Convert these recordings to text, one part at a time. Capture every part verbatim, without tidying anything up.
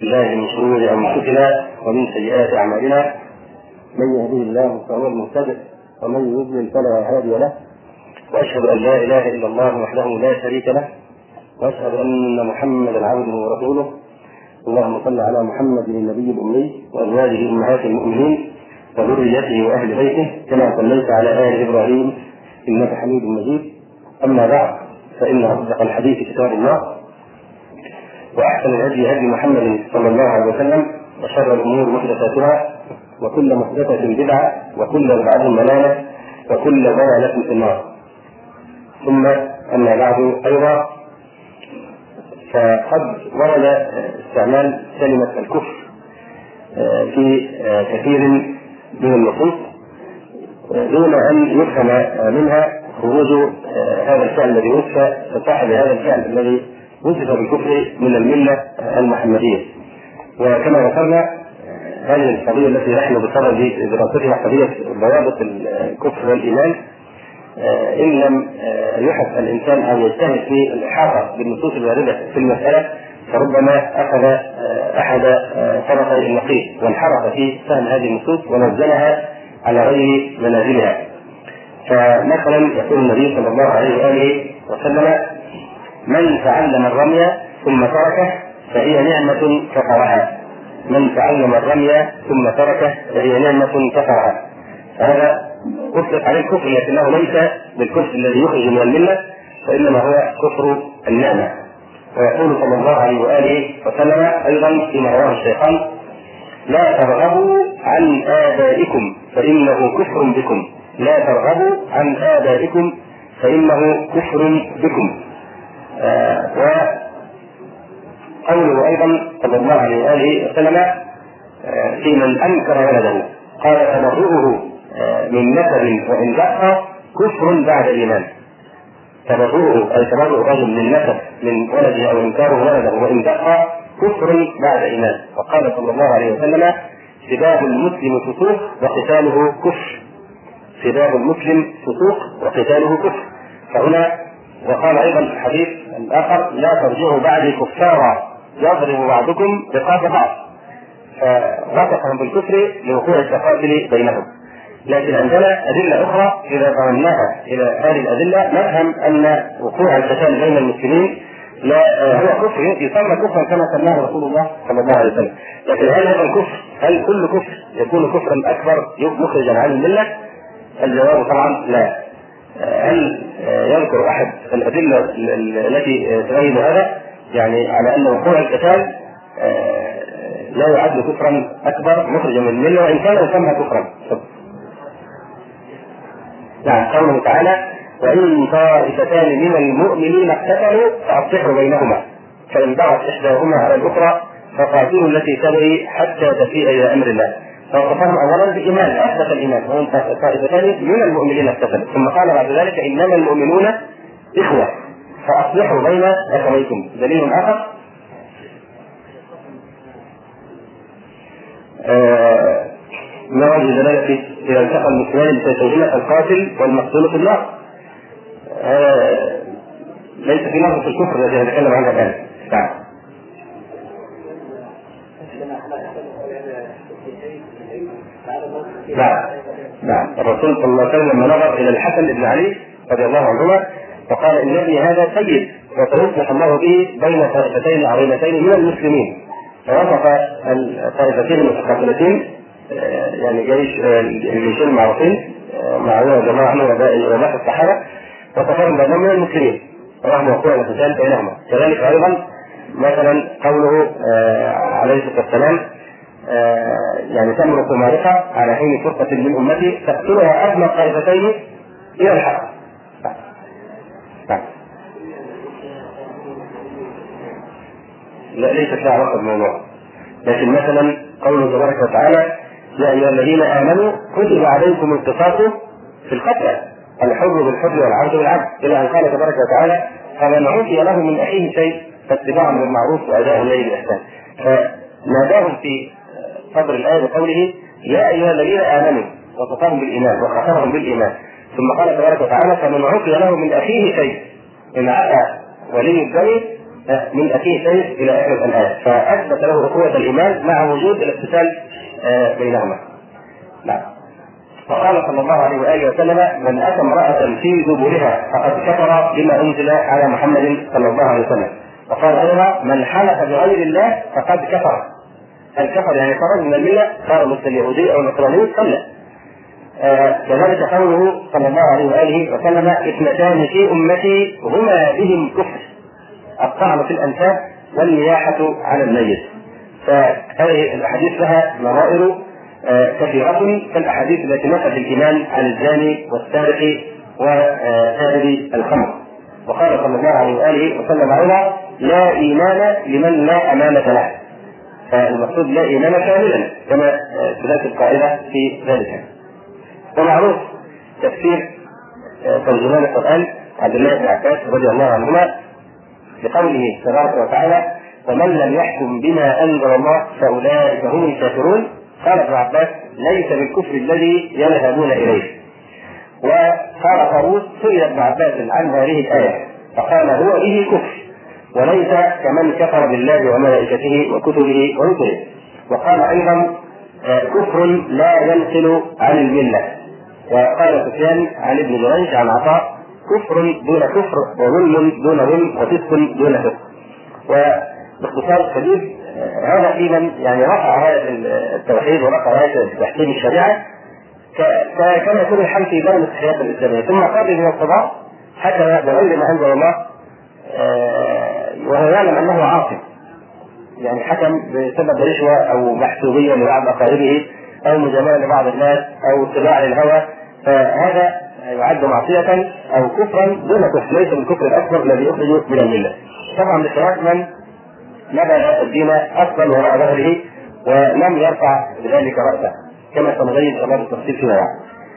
الله من شرور أنفسنا ومن سيئات أعمالنا، من يهده الله فهو المهتدي ومن يضلل فلا هادي له، وأشهد أن لا إله إلا الله وحده لا شريك له، وأشهد أن محمدا عبده ورسوله. اللهم صل على محمد النبي الأمي وأزواجه أمهات المؤمنين وذريته وأهل بيته كما صليت على آل إبراهيم إنك حميد مجيد. أما بعد، فإن أصدق الحديث كتاب الله، وأحسن الهدي هدي محمد صلى الله عليه وسلم، وشر الأمور محدثاتها، وكل محدثة بدعة، وكل بدعة ضلالة، وكل ضلالة في النار. ثم أما بعد أيضا، فقد ورد استعمال كلمة الكفر في كثير من النصوص دون أن يفهم منها خروج هذا الفعل الذي وصف صاحب هذا الفعل الذي وصف بالكفر من الملة المحمدية. وكما ذكرنا، هذه القضية التي نحن بصدد دراستها قضية ضوابط الكفر والإيمان، إن لم يحث الإنسان أو يجتهد في الإحاطة بالنصوص الواردة في المسألة، فربما أخذ أحد طرفي النقيض وانحرف في فهم هذه النصوص ونزلها على غير منازلها. فمثلا يقول النبي صلى الله عليه وآله وسلم: من تعلم الرمي ثم تركه فهي نعمة كفرها. من تعلم الرمي ثم تركه فهي نعمة كفرها. هذا أطلق عليه الكفر، لكنه ليس بالكفر الذي يخرج من الملة، فإنما هو كفر النعمة. ويقول صلى الله عليه وآله وسلم أيضا فيما رواه الشيخان: لا ترغبوا عن آبائكم فإنه كفر بكم. لا ترغبوا عن آبائكم فإنه كفر بكم. آه وقوله أيضا صلى الله عليه وآله وسلم آه في من أنكر ولده قال: تبرؤه آه من نسب وإن دقى كفر بعد الإيمان. تبرؤه أي تبرؤ الرجل من نسب من ولده أو إنكاره ولده وإن دقى كفر بعد إيمان. وقال صلى الله عليه وسلم: سباب المسلم فسوق وقتاله كفر. سباب المسلم فسوق وقتاله كفر. فهنا وقال أيضا في الحديث الآخر: لا ترجعوا بعدي كفارا يضرب بعضكم رقاب بعض. فوصفهم بالكفر لوقوع التقاتل بينهم. لكن عندنا أدلة أخرى إذا ضمناها إلى هذه الأدلة نفهم أن وقوع القتال بين المسلمين لا هو كفر يسمى كفرا كما سماه رسول الله صلى الله عليه وسلم. لكن هل هذا الكفر هل كل كفر يكون كفرا أكبر مخرجا عن الملة؟ الجواب طبعا لا. هل يذكر أحد الأدلة التي تبين هذا؟ يعني على أن وقوع القتال لا يعد كفرا أكبر مخرجا من الملة وإن كان يسمى كفرا. نعم، قوله تعالى: وإن طائفتان من المؤمنين اقتتلوا فأصلحوا بينهما فإن بغت إحداهما على الأخرى فقاتلوا التي تبغي حتى تفيء إلى أمر الله. فوصفهم أولا بالإيمان، أثبت الإيمان، وهم طائفتان من المؤمنين اقتتلوا، ثم قال بعد ذلك: إنما المؤمنون إخوة فأصلحوا بين أخويكم. دليل آخر آه ما وجه دلالة إذا التقى المسلمان بسيفيهما القاتل والمقتول في النار. آه ليس في نظرة الكفر الذي نتكلم عنها الآن. نعم. نعم نعم الرسول صلى الله عليه وسلم لما نظر إلى الحسن بن علي رضي الله عنهما فقال: إن ابني هذا سيد وسيصلح الله به بين طائفتين عظيمتين من المسلمين. فوصف الطائفتين المتقاتلتين يعني جيش الجيشين المعروفين معاوية وجماعة عنه وباقي الصحابة، وصفهم بينهم من المسلمين رغم وقوع القتال بينهما. كذلك أيضا مثلا قوله عليه الصلاة والسلام: يعني تمرق مارقة على حين فرقة من أمتي تقتلها أدنى الطائفتين إلى الحق. لا، ليست لها علاقة بالموضوع. لكن مثلا قوله تبارك وتعالى: يا أيها الذين آمنوا كتب عليكم القصاص في القتلى الحر بالحر والعبد بالعبد، إلى أن قال تبارك وتعالى: فمن عفي له من أخيه شيء فاتباع بالمعروف وأداء إليه بإحسان. فناداهم في صدر الآية بقوله: يا أيها الذين آمنوا، وصفهم بالإيمان وخاطبهم بالإيمان. ثم قال تبارك وتعالى: فمن عفي له من أخيه شيء، إن عفا ولي الدم من أخيه سيف إلى آخر الآية، فأثبت له أخوة الإيمان مع وجود الاتصال بينهما. نعم. وقال صلى الله عليه وآله وسلم: من أتى امرأة في دبرها فقد كفر بما أنزل على محمد صلى الله عليه وسلم. وقال أيضا: من حلف بغير الله فقد كفر. الكفر يعني خرج من الملة، صار مثل اليهودي أو النصراني صلى. آه كذلك قوله صلى الله عليه وآله وسلم: اثنتان في أمتي هما بهم كفر، الطعن في الأنساب والنياحة على الميت. فهذه الأحاديث لها نظائر آه كثيرة كالأحاديث التي نفت الإيمان عن الزاني والسارق وشارب الخمر. وقال صلى الله عليه وآله وسلم أيضا: لا إيمان لمن لا أمانة له. فالمقصود لا إيمان كاملا كما تذكر القاعدة في ذلك. ومعروف تفسير ترجمان القرآن عبد الله بن عباس رضي الله عنهما بقوله تبارك وتعالى: ومن لم يحكم بما أنزل الله فأولئك هم الكافرون. قال ابن عباس: ليس بالكفر الذي يذهبون إليه. وقال طاووس: سئل ابن عباس عن هذه الآية فقال: هو به كفر وليس كمن كفر بالله وملائكته وكتبه ورسله. وقال أيضا: كفر لا ينقل عن الملة. وقال سفيان عن ابن جريج عن عطاء: كفر دون كفر وظلم دون ظلم وفسق دون فسق. وباختصار شديد هذا في من يعني رفع راية التوحيد ورفع راية تحكيم الشريعة كما يكون الحل في بين الحياة الإسلامية، ثم قابل من القضاء حكم بغير ما أنزل الله وهو يعلم أنه عاصم، يعني حكم بسبب رشوة أو محسوبية لبعض أقاربه أو مجاملة لبعض الناس أو اتباع للهوى، فهذا يعد معصية أو كفرا دون كفر، ليس بالكفر الأكبر الذي يخرج من الملة. طبعا بخلاف من نبذ الدين أصلا وراء ظهره ولم يرفع بذلك رأسه كما سنبين شباب التفصيل فيما بعد.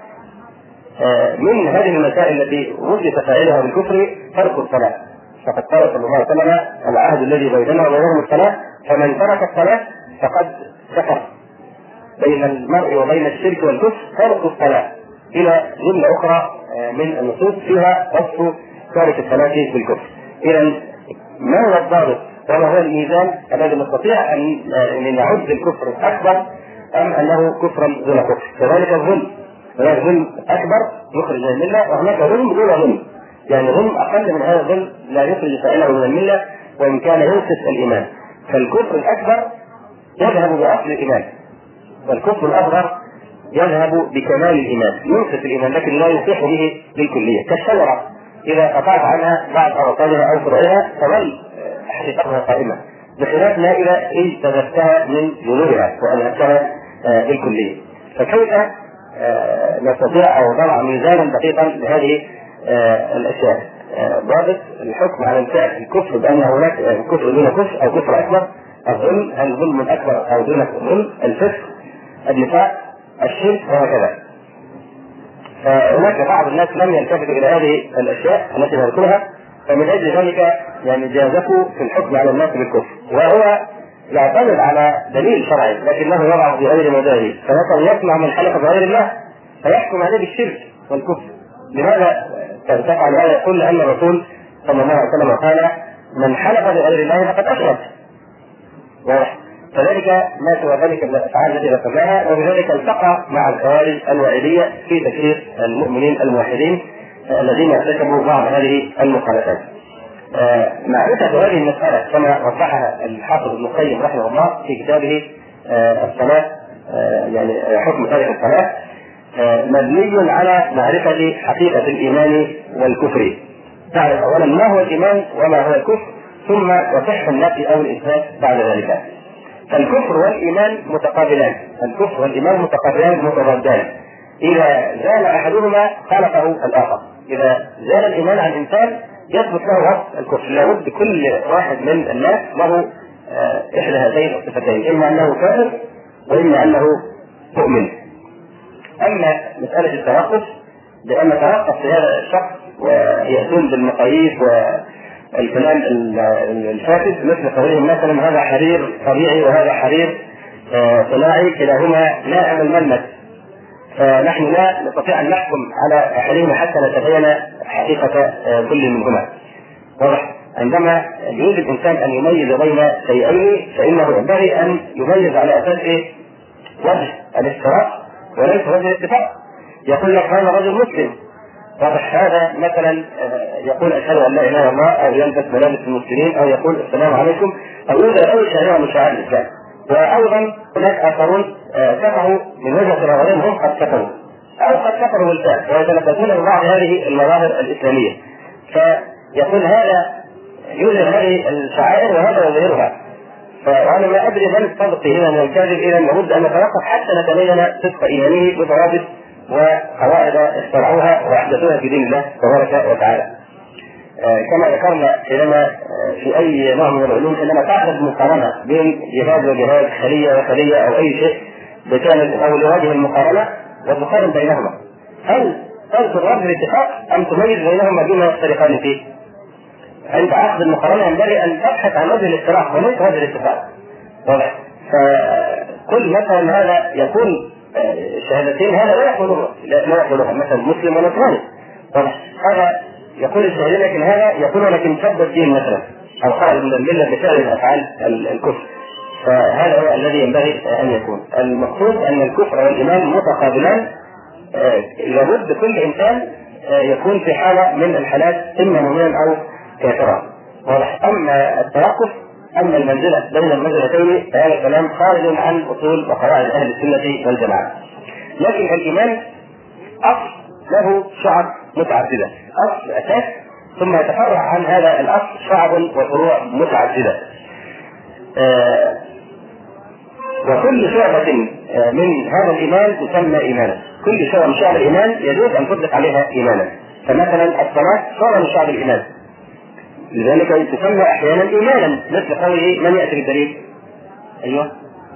من هذه المسائل التي وجد فاعلها بالكفر ترك الصلاة، فقد قال صلى الله عليه وسلم: العهد الذي بيننا وبينهم الصلاة، فمن ترك الصلاة فقد كفر. بين المرء وبين الشرك والكفر ترك الصلاة، إلى جملة أخرى من النصوص فيها وصف تارك الصلاة بالكفر. إذا ما هو الضابط وما هو الميزان الذي نستطيع أن نعد الكفر أكبر أم أنه كفرا دون كفر؟ كذلك الظلم، هناك ظلم أكبر يخرج من الملة وهناك ظلم دون ظلم، يعني ظلم أقل من هذا الظلم لا يخرج فاعله من الملة وإن كان ينقص الإيمان. فالكفر الأكبر يذهب بأصل الإيمان، والكفر الأصغر يذهب بكمال الإيمان، ينقص الإيمان لكن لا يصيح به بالكلية. كالشجرة إذا قطعت عنها بعض أوصالها أو فروعها تظل حقيقتها قائمة، بخلاف ما إذا التزمتها من جذورها وأنهكتها بالكلية. فكيف نستطيع أو نضع ميزانا دقيقا لهذه الأشياء؟ ضابط الحكم على انتهاء الكفر بأن هناك كفر دون كفر أو كفر أكبر، الظلم الظلم الأكبر أو دون الظلم، الفسق، النفاق، الشرك وهكذا. فهناك بعض الناس لم يلتفتوا إلى هذه الأشياء التي نذكرها، فمن أجل ذلك يعني جازفوا في الحكم على الناس بالكفر، وهو يعتمد على دليل شرعي لكنه يضع في غير مداره. فمثلا يسمع من حلف بغير الله فيحكم عليه بالشرك والكفر. لماذا تفعل هذا؟ يقول أن الرسول صلى الله عليه وسلم قال: من حلف بغير الله فقد أشرك. فذلك ما سوى ذلك من الأفعال التي ذكرناها، وبذلك التقى مع الخوارج الوعيدية في تكفير المؤمنين الموحدين الذين ارتكبوا بعض هذه المخالفات. آه معرفة هذه المسألة كما وضحها الحافظ ابن القيم رحمه الله في كتابه آه الصلاة، آه يعني حكم تارك الصلاة، آه مبني على معرفة حقيقة الإيمان والكفر. تعرف أولا ما هو الإيمان وما هو الكفر، ثم تصح النفي أو الإثبات بعد ذلك. فالكفر والإيمان متقابلان، الكفر والإيمان متقابلان متضادان، إذا زال أحدهما خلقه الآخر. إذا زال الإيمان عن الإنسان يثبت له وصف الكفر، لابد كل واحد من الناس له إحدى هذين الصفتين، إما أنه كافر وإما أنه مؤمن. أما مسألة التوقف، لأن ترقص في هذا الشخص ويأتون بالمقاييس والكلام الفاسد مثل قولهم مثلا: هذا حرير طبيعي وهذا حرير صناعي، كلاهما ناعم الملمس، فنحن لا نستطيع أن نحكم على أحدهما حتى نتبين حقيقة كل منهما. واضح؟ عندما يريد الانسان ان يميز بين شيئين فانه ينبغي ان يميز على اساس ايه؟ وجه الافتراق وليس وجه الاتفاق. يقول لك هذا رجل مسلم، واضح، هذا مثلا يقول اشهد ان لا اله الا الله، او يلبس ملابس المسلمين، او يقول السلام عليكم، او يوجد اي شعيره من شعائر الاسلام. وايضا هناك اخرون كفروا من وجهه نظرهم، هم قد كفروا او قد كفروا بالفعل ويتلبسون ببعض هذه المظاهر الاسلاميه، فيقول هذا يظهر هذه الشعائر وهذا يظهرها. فانا ما ادري من الصدق هنا من الكاذب، اذا لابد ان نتوقف حتى نتبين صدق ايمانه بضوابط وقواعد اخترعوها واحدثوها في دين الله تبارك وتعالى. آه كما ذكرنا حينما آه في اي نوع من العلوم انما تعرض مقارنه بين جهاز وجهاز، خليه وخليه، او اي شيء بكامل او لوجه المقارنه وتقارن بينهما، هل تنظر وجه الاتفاق ام تميز بينهما بما يفترقان فيه؟ عند عقد المقارنه ينبغي ان تبحث عن وجه الافتراق وليس وجه الاتفاق. واضح؟ فكل مثلا هذا يكون الشهادتين هذا لا يقولها لا يقولها مثلا مسلم ونصراني، هذا يقول الشهادتين، لكن هذا يقول لكن شد الدين مثلا او خرج من المله بفعل الافعال الكفر. فهذا هو الذي ينبغي ان يكون. المقصود ان الكفر والايمان متقابلان، لابد كل انسان يكون في حاله من الحالات اما مؤمنا او كافرا. اما التوقف، اما المنزله بين المنزلتين فهذا الكلام خارج عن اصول وقواعد اهل السنه والجماعه. لكن الايمان اصل له شعب متعدده، اصل اساس ثم يتفرع عن هذا الاصل شعب وفروع متعدده. آه وكل شعبه من هذا الايمان تسمى ايمانا، كل شعبه من شعب الايمان يجوز ان تطلق عليها ايمانا. فمثلا الصلاه شعبه من شعب الايمان، لذلك تسمى احيانا ايمانا، مثل قوله من ياتي بالدليل؟ ايوه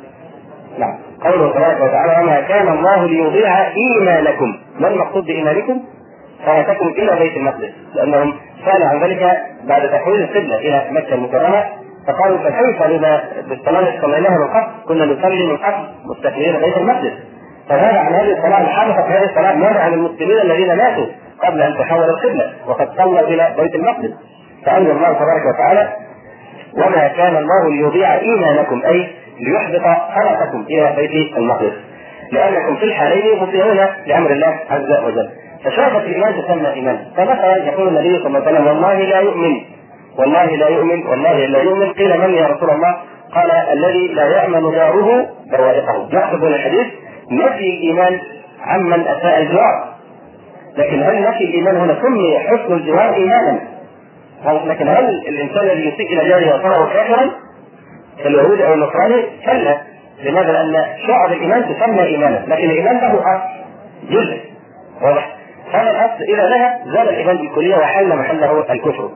نعم، قوله تبارك وتعالى وما كان الله ليضيع ايمانكم. ما المقصود بايمانكم؟ صلاتكم الى بيت المقدس، لانهم سالوا عن ذلك بعد تحويل القبله الى مكه المكرمه، فقالوا فكيف لما بالصلاه صليناها من قبل كنا نصلي من قبل مستقبلين بيت المقدس، فهذا عن هذه الصلاه الحادثه في هذه الصلاه ماذا عن المسلمين الذين ماتوا قبل ان تحول القبله وقد صلوا الى بيت المقدس. فأنزل الله تبارك وتعالى وما كان الله ليضيع إيمانكم، أي ليحبط صلاتكم إلى بيت المقدس، لأنكم في الحالين مطيعون لأمر الله عز وجل. فشعبة الإيمان تسمى إيمان. فمثلا يقول النبي صلى الله عليه وسلم والله لا يؤمن، والله لا يؤمن، والله لا يؤمن. قيل من يا رسول الله؟ قال الذي لا يأمن جاره بوائقه. نأخذ من الحديث نفي الإيمان عمن أساء الجوار، لكن هل نفي الإيمان هنا سمي حسن الجوار إيمانا؟ لكن هل الانسان الذي يسيء الى جاره وصاره كافرا كاليهود او النصراني؟ كلا. لماذا؟ لان شعب الايمان تسمى ايمانا، لكن الايمان له اصل جزء. واضح؟ هذا الاصل اذا ذهب زال الايمان بالكليه وحل محله الكفر.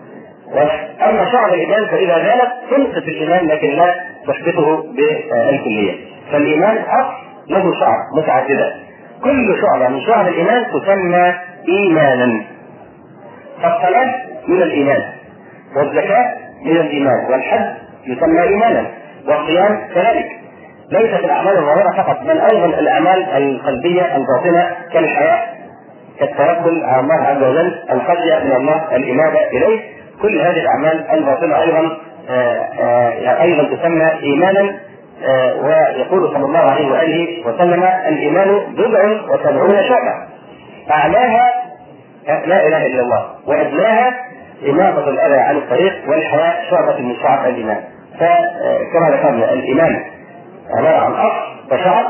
اما شعب الايمان فاذا زالت تنقص الايمان لكن لا تحبطه بالكليه. فالايمان اصل له شعب متعدده، كل شعبه من شعب الايمان تسمى ايمانا. فالصلاه من الايمان، والزكاه من الايمان، والحج يسمى ايمانا، والصيام كذلك. ليست الاعمال الظاهره فقط بل ايضا الاعمال القلبيه الباطنه كالحياء، كالتوكل على الله عز وجل، الخشيه من الله، الانابه اليه، كل هذه الاعمال الباطنه ايضا آآ آآ ايضا تسمى ايمانا. ويقول صلى الله عليه واله وسلم الايمان بضع وسبعون شعبه، اعلاها لا اله الا الله، وادناها إماطة الأذى عن الطريق، والحياء شعبة من شعب الإيمان. فكما ذكرنا الإيمان عبارة عن أصل وشعب،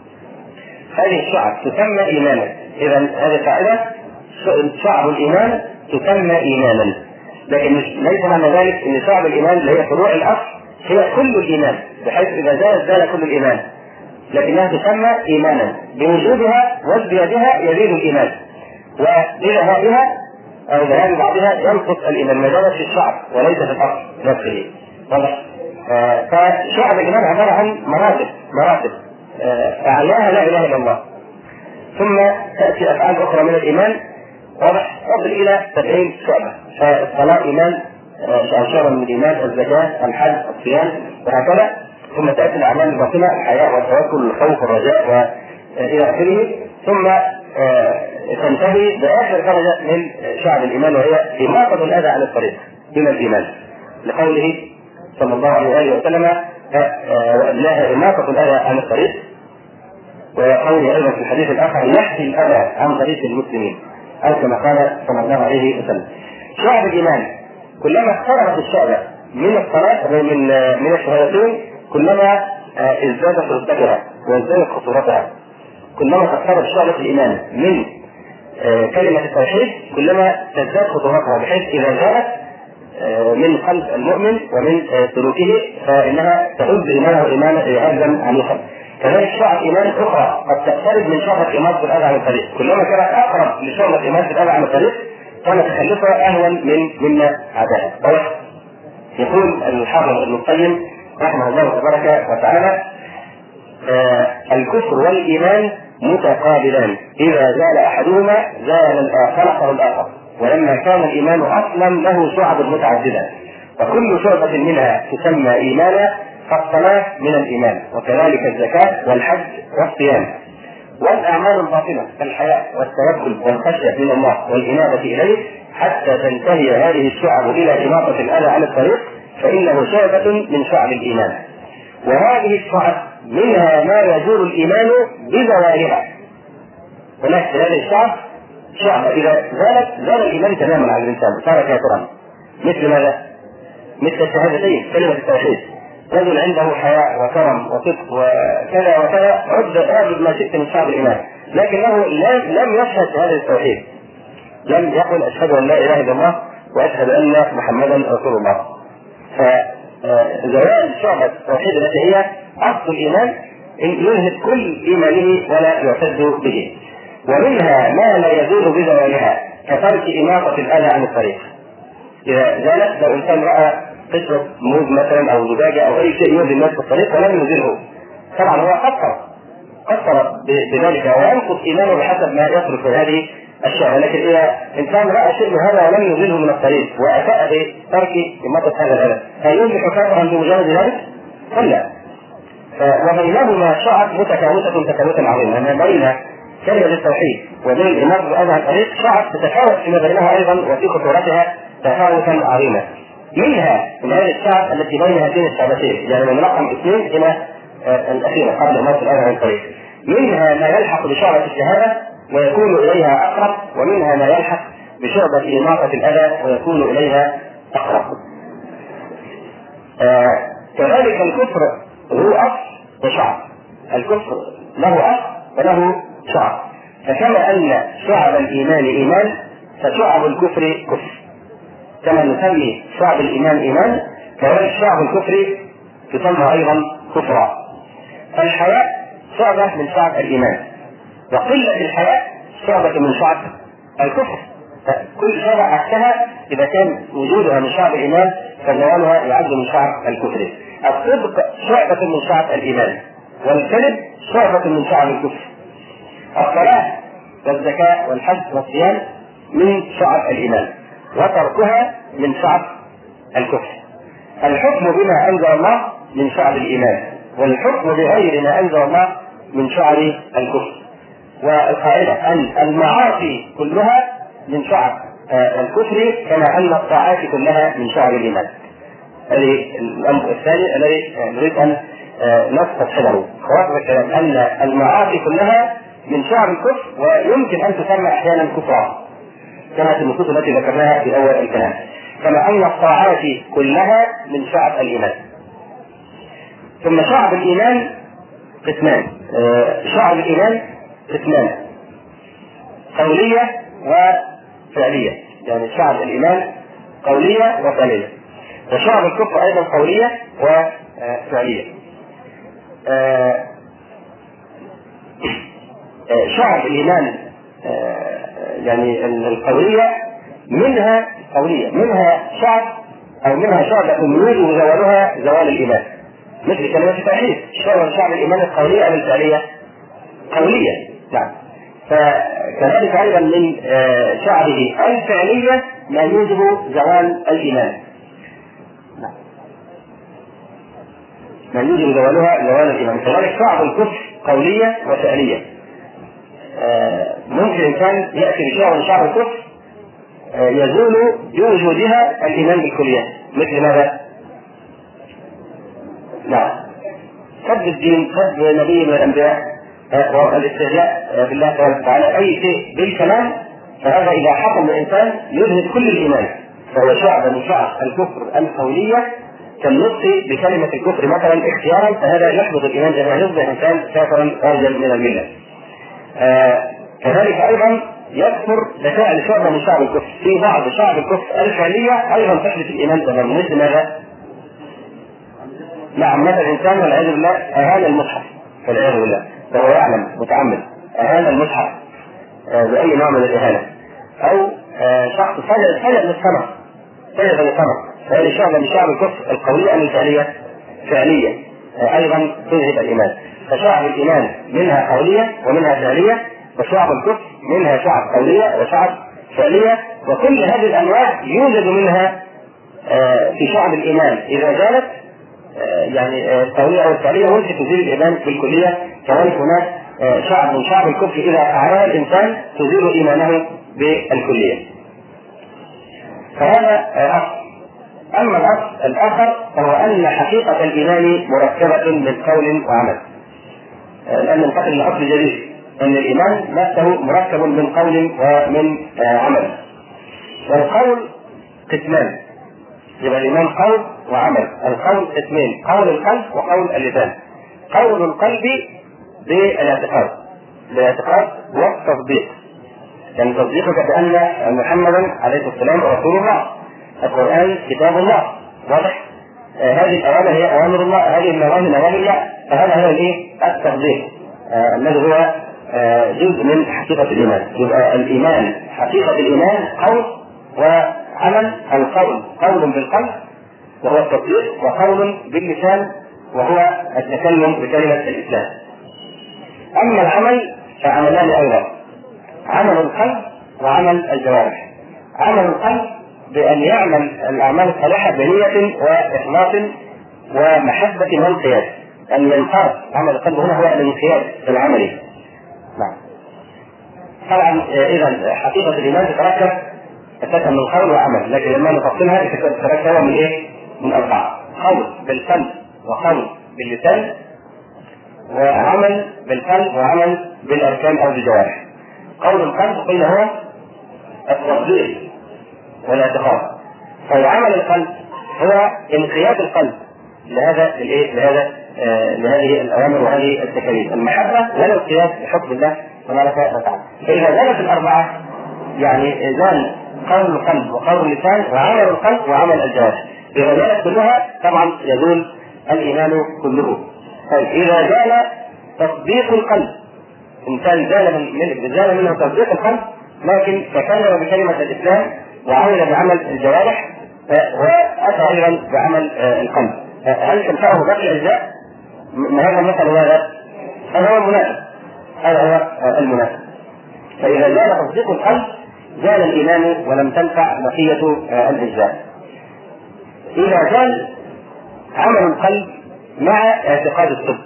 هذه الشعب تسمى إيمانا. إذا هذه قاعدة، شعب الإيمان تسمى إيمانا، لكن ليس معنى ذلك أن شعب الإيمان اللي هي فروع الأصل هي كل الإيمان، بحيث إذا زالت زال كل الإيمان، لكنها تسمى إيمانا بوجودها وازديادها يزيد الإيمان، وبذهابها أو ذهاب بعضها ينقص الإيمان ما دامت في الشعب وليس في الأصل نفسه. آه فشعب الإيمان عبارة عن مراتب مراتب آه أعلاها لا إله إلا الله، ثم تأتي أفعال أخرى من الإيمان واضح تصل إلى سبعين شعبة. فالصلاة إيمان، آه شعبة من الإيمان، الزكاة، الحج، الصيام، وهكذا. ثم تأتي الأعمال الباطنة، الحياء والتوكل والخوف والرجاء وإلى آخره. ثم آه تنتهي بآخر درجة من شعب الإيمان وهي إماطة الأذى عن الطريق من الإيمان. لقوله صلى الله عليه وآله وسلم لها إماطة الأذى عن الطريق، وقوله أيضا في الحديث الآخر يحكي الأذى عن طريق المسلمين، أو كما قال صلى الله عليه وسلم. شعب الإيمان كلما اقتربت الشعبة من الصلاة من من الشهادتين كلما ازدادت رتبتها وازدادت خطورتها. كلما اقتربت شعبة الإيمان من كلمة التوحيد كلما تزداد خطورتها، بحيث إذا جاءت من قلب المؤمن ومن سلوكه فإنها تهز إيمانه إيمانا هزا عنيفا. كذلك شعب إيمان أخرى قد تقترب من شعبة إماطة الأذى عن الطريق، كلما كانت أقرب لشعبة إماطة الأذى عن الطريق كان تخلفها أهون من مما عداها. يقول الحافظ ابن القيم رحمه الله تبارك وتعالى: آه الكفر والإيمان متقابلان، إذا زال أحدهما زال الآخر الآخر، ولما كان الإيمان أصلا له شعب متعددة، وكل شعبة منها تسمى إيمانا، فالصلاة من الإيمان، وكذلك الزكاة والحج والصيام، والأعمال الباطنة كالحياء والتوكل والخشية من الله والإنابة إليه، حتى تنتهي هذه الشعب إلى إماطة الأذى عن الطريق، فإنه شعبة من شعب الإيمان. وهذه الشعب منها ما يزول الإيمان بزوالها. هناك في هذه الشعب شعبة إذا زالت زال الإيمان تماما عن الإنسان، صار كافرا. مثل ماذا؟ مثل الشهادتين، كلمة التوحيد. رجل عنده حياء وكرم وصدق وكذا وكذا، عد اعبد ما شئت من شعب الإيمان، لكنه لم يشهد هذا التوحيد، لم يقل أشهد أن لا إله إلا الله وأشهد أن محمدا رسول الله. فزوال شعبة التوحيد التي هي أصل الإيمان ينهد كل إيمانه ولا يعتد به. ومنها ما لا يزول بزوالها كترك إماطة الأذى عن الطريق. إذا زالت، لو إنسان رأى قشرة موز مثلا أو زجاجة أو أي شيء يؤذي الناس في الطريق ولم يزله، طبعا هو قصر قصر بذلك وينقص إيمانه بحسب ما يصرف في هذه الشعبة. لكن إذا إنسان رأى شيء من هذا ولم يزله من الطريق وأساء بترك إماطة هذا الأذى، هل يصبح كافرا بمجرد ذلك؟ لا. وبينهما شعب متفاوتة تفاوتا عظيما، ما بين كلمة التوحيد وبين إماطة الأذى عن الطريق شعب تتفاوت فيما بينها أيضا وفي خطورتها تفاوتا عظيما. منها من هذه الشعب التي بين هاتين الشعبتين، يعني من رقم اثنين إلى الأخيرة قبل إماطة الأذى عن الطريق، منها ما يلحق بشعبة الشهادة ويكون إليها أقرب، ومنها ما يلحق بشعبة إماطة الأذى ويكون إليها أقرب. آه كذلك الكفر هو أصل وشعب، الكفر له أصل وله شعب، فكما أن شعب الإيمان إيمان فشعب الكفر كفر، كما نسمي شعب الإيمان إيمان كذلك شعب الكفر تسمى أيضا كفرا. فالحياء شعبة من شعب الإيمان، وقلة الحياء شعبة من شعب الكفر، كل شعبة عكسها إذا كان وجودها من شعب الإيمان فزوالها يعد من شعب الكفر. الصدق شعبة من شعب الإيمان، والكذب شعبة من شعب الكفر. الصلاة والزكاة والحج والصيام من شعب الإيمان، وتركها من شعب الكفر. الحكم بما أنزل الله من شعب الإيمان، والحكم بغير ما أنزل الله من شعب الكفر. والقاعدة أن المعاصي كلها من شعب الكفر كما أن الطاعات كلها من شعب الإيمان. هذه الأمر الثاني الذي نريد أن نستفسره. خلاصة الكلام أن المعاصي كلها من شعب الكفر، ويمكن أن تسمى أحيانا كفرا كما في النصوص التي ذكرناها في أول الكلام، كما أن الطاعات كلها من شعب الإيمان. ثم شعب الإيمان قسمان، شعب الإيمان قسمان قولية وفعلية، يعني شعب الإيمان قولية وفعلية، وشعب الكفر أيضا قولية وفعلية. شعب الإيمان يعني القولية منها قولية منها شعب أو منها شعب يريد زوالها زوال الإيمان، مثل كلمة التوحيد. شعب الإيمان القولية أم الفعلية؟ قولية، نعم. فكذلك أيضا من شعبه الفعلية ما يوجب زوال الإيمان، نعم، ما يوجب زوالها زوال الإيمان. كذلك شعب الكفر قولية وفعلية. ممكن إنسان يأتي بشعب من شعب الكفر يزول بوجودها الإيمان بالكلية، مثل ماذا؟ نعم، سب الدين، سب نبي من الانبياء، والاستهزاء بالله سبحانه وتعالى، اي شيء بالكلام، فهذا اذا حصل الانسان يذهب كل الايمان، فهو شعب من شعب الكفر القوليه كالنطق بكلمه الكفر مثلا اختيارا، فهذا يحبط الايمان جميعا، يصبح الانسان كافرا خارجا من المله. آه كذلك ايضا يكثر بفعل شعب من شعب الكفر، في بعض شعب الكفر الفعليه ايضا تحدث الايمان تماما، مثل ماذا؟ نعم، مثل الانسان والعياذ بالله اهان المصحف والعياذ بالله، فهو يعلم متعمد اهان المصحف آه باي نوع من الاهانه، او آه شخص سجد سجد للسماء، سجد للسماء، فهذه شعبه من شعب الكفر القوليه ام الفعليه؟ فعليه، آه ايضا تذهب الايمان. فشعب الايمان منها قوليه ومنها فعليه، وشعب الكفر منها شعب قوليه وشعب فعليه، وكل هذه الانواع يوجد منها آه في شعب الايمان اذا زالت يعني القولية أو الفعلية ممكن تزيل الإيمان بالكلية. كذلك هناك شعب من شعب الكفر إذا فعلها الإنسان تزيل إيمانه بالكلية. فهذا أصل. أما الأصل الآخر فهو أن حقيقة الإيمان مركبة من قول وعمل. الآن ننتقل لأصل جديد، أن الإيمان نفسه مركب من قول ومن عمل. والقول قسمان، يبقى الإيمان قول وعمل. القول قسمين، قول القلب وقول اللسان. قول القلب بالاعتقاد، بالاعتقاد والتصديق، يعني تصديقك بأن محمدا عليه السلام رسول الله، القرآن كتاب الله، واضح؟ آه هذه الأوامر هي أوامر الله، هذه النواهي نواهي الله، فهذا هو الإيه؟ التصديق آه الذي هو آه جزء من حقيقة الإيمان. يبقى الإيمان حقيقة الإيمان قول وعمل. القول قول بالقلب وهو التصديق، وقول باللسان وهو التكلم بكلمة الإسلام. أما العمل فعملان أيضا، عمل القلب وعمل الجوارح. عمل القلب بأن يعمل الأعمال الصالحة بنية وإخلاص ومحبة وانقياد، أن ينقاد. عمل القلب هنا هو الانقياد في العمل. نعم. طبعا إذا حقيقة الإيمان تتركب أساسا من قول وعمل، لكن لما نفصلها تتركب من إيه؟ من أربعة: قول بالقلب، وقول باللسان، وعمل بالقلب، وعمل بالأركان أو بالجوارح. قول القلب قلنا هو التصديق والاعتقاد، فعمل القلب هو انقياد القلب لهذا الايه؟ لهذا آه لهذه الأوامر وهذه التكاليف، المحبة والانقياد لحكم الله تبارك وتعالى. فإذا زالت الأربعة يعني زال قول القلب وقول اللسان وعمل القلب وعمل الجوارح، إذا زالت كلها طبعا يزول الإيمان كله. طيب إذا زال تصديق القلب، إنسان زال من زال منه تصديق القلب لكن تكلم بكلمة الإسلام وعمل بعمل الجوارح وأتى أيضا بعمل القلب، هل تنفعه باقي الأجزاء؟ هذا المثل هذا هذا هو المناسب، هذا هو المناسب. فإذا زال تصديق القلب زال الإيمان ولم تنفع بقية الأجزاء. إذا زال عمل القلب مع اعتقاد الصدق،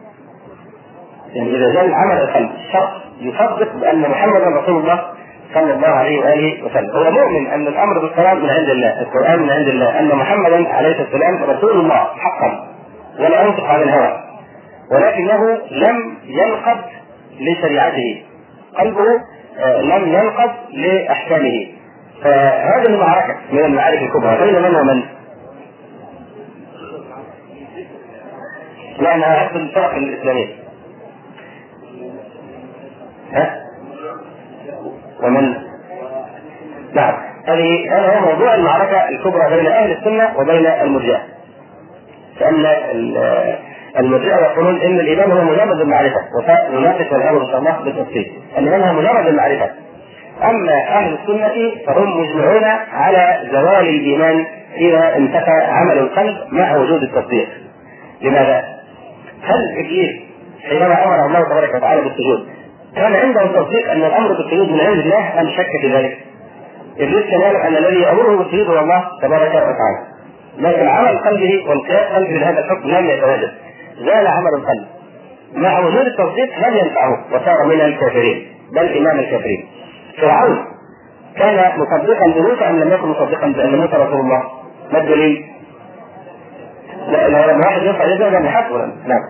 يعني إذا زال عمل القلب، الشخص يصدق بأن محمدا رسول الله صلى الله عليه وآله وسلم، هو مؤمن أن الأمر بالكلام من عند الله، القرآن من عند الله، أن محمدا عليه السلام رسول الله حقا ولا ينطق عن الهوى، ولكنه لم ينقض لشريعته، قلبه لم ينقض لأحكامه. فهذه المعركة من المعارك الكبرى بين من ومن؟ لأنها أصل الفرق الإسلامية. ها؟ ومن؟ نعم، هذه هذا هو موضوع المعركة الكبرى بين أهل السنة وبين المرجئة. لأن المرجئة يقولون إن الإيمان هو مجرد المعرفة، ونناقش الأمر إن شاء الله بالتفصيل. الإيمان هو مجرد المعرفة. أما أهل السنة فهم مجمعون على زوال الإيمان إذا انتفى عمل القلب مع وجود التصديق. لماذا؟ هل إبليس حينما أمر الله تبارك وتعالى بالسجود كان عنده التصديق أن الأمر بالسجود من عند الله أم شك في ذلك؟ إبليس كان يعلم أن الذي يأمره بالسجود هو الله تبارك وتعالى، لكن عمل قلبه وانقياد قلبه لهذا الحكم لم يتواجد، زال عمل القلب مع وجود التصديق لم ينفعه وصار من الكافرين، بل إمام الكافرين. فرعون كان مصدقا بموسى أم لم يكن مصدقا بأن موسى رسول الله؟ ما الدليل؟ لا لما واحد يرفع يده ده يحاسبه. نعم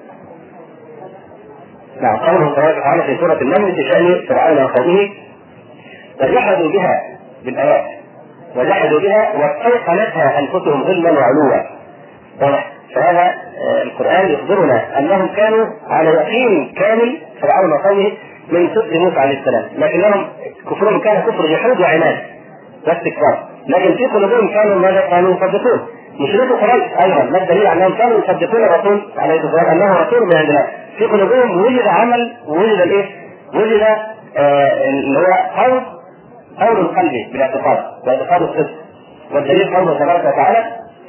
نعم. قوله تبارك وتعالى في سورة النمل في شأن فرعون وقومه وجحدوا بها بالآيات وجحدوا بها واستيقنتها أنفسهم ظلما وعلوا. فهذا القرآن يخبرنا أنهم كانوا على يقين كامل فرعون وقومه من صدق موسى عليه السلام، لكنهم كفرهم كان كفر جحود وعناد واستكبار، لكن في قلوبهم كانوا ماذا؟ كانوا يصدقون. مشركوا قريش أيضا ما الدليل على أنهم كانوا يصدقون الرسول عليه الصلاة والسلام أنه رسول من عند الله؟ في قلوبهم وجد عمل ووجد الإيه؟ وجد آه اللي هو قول قول القلب بالاعتقاد واعتقاد الصدق. والدليل قوله تبارك وتعالى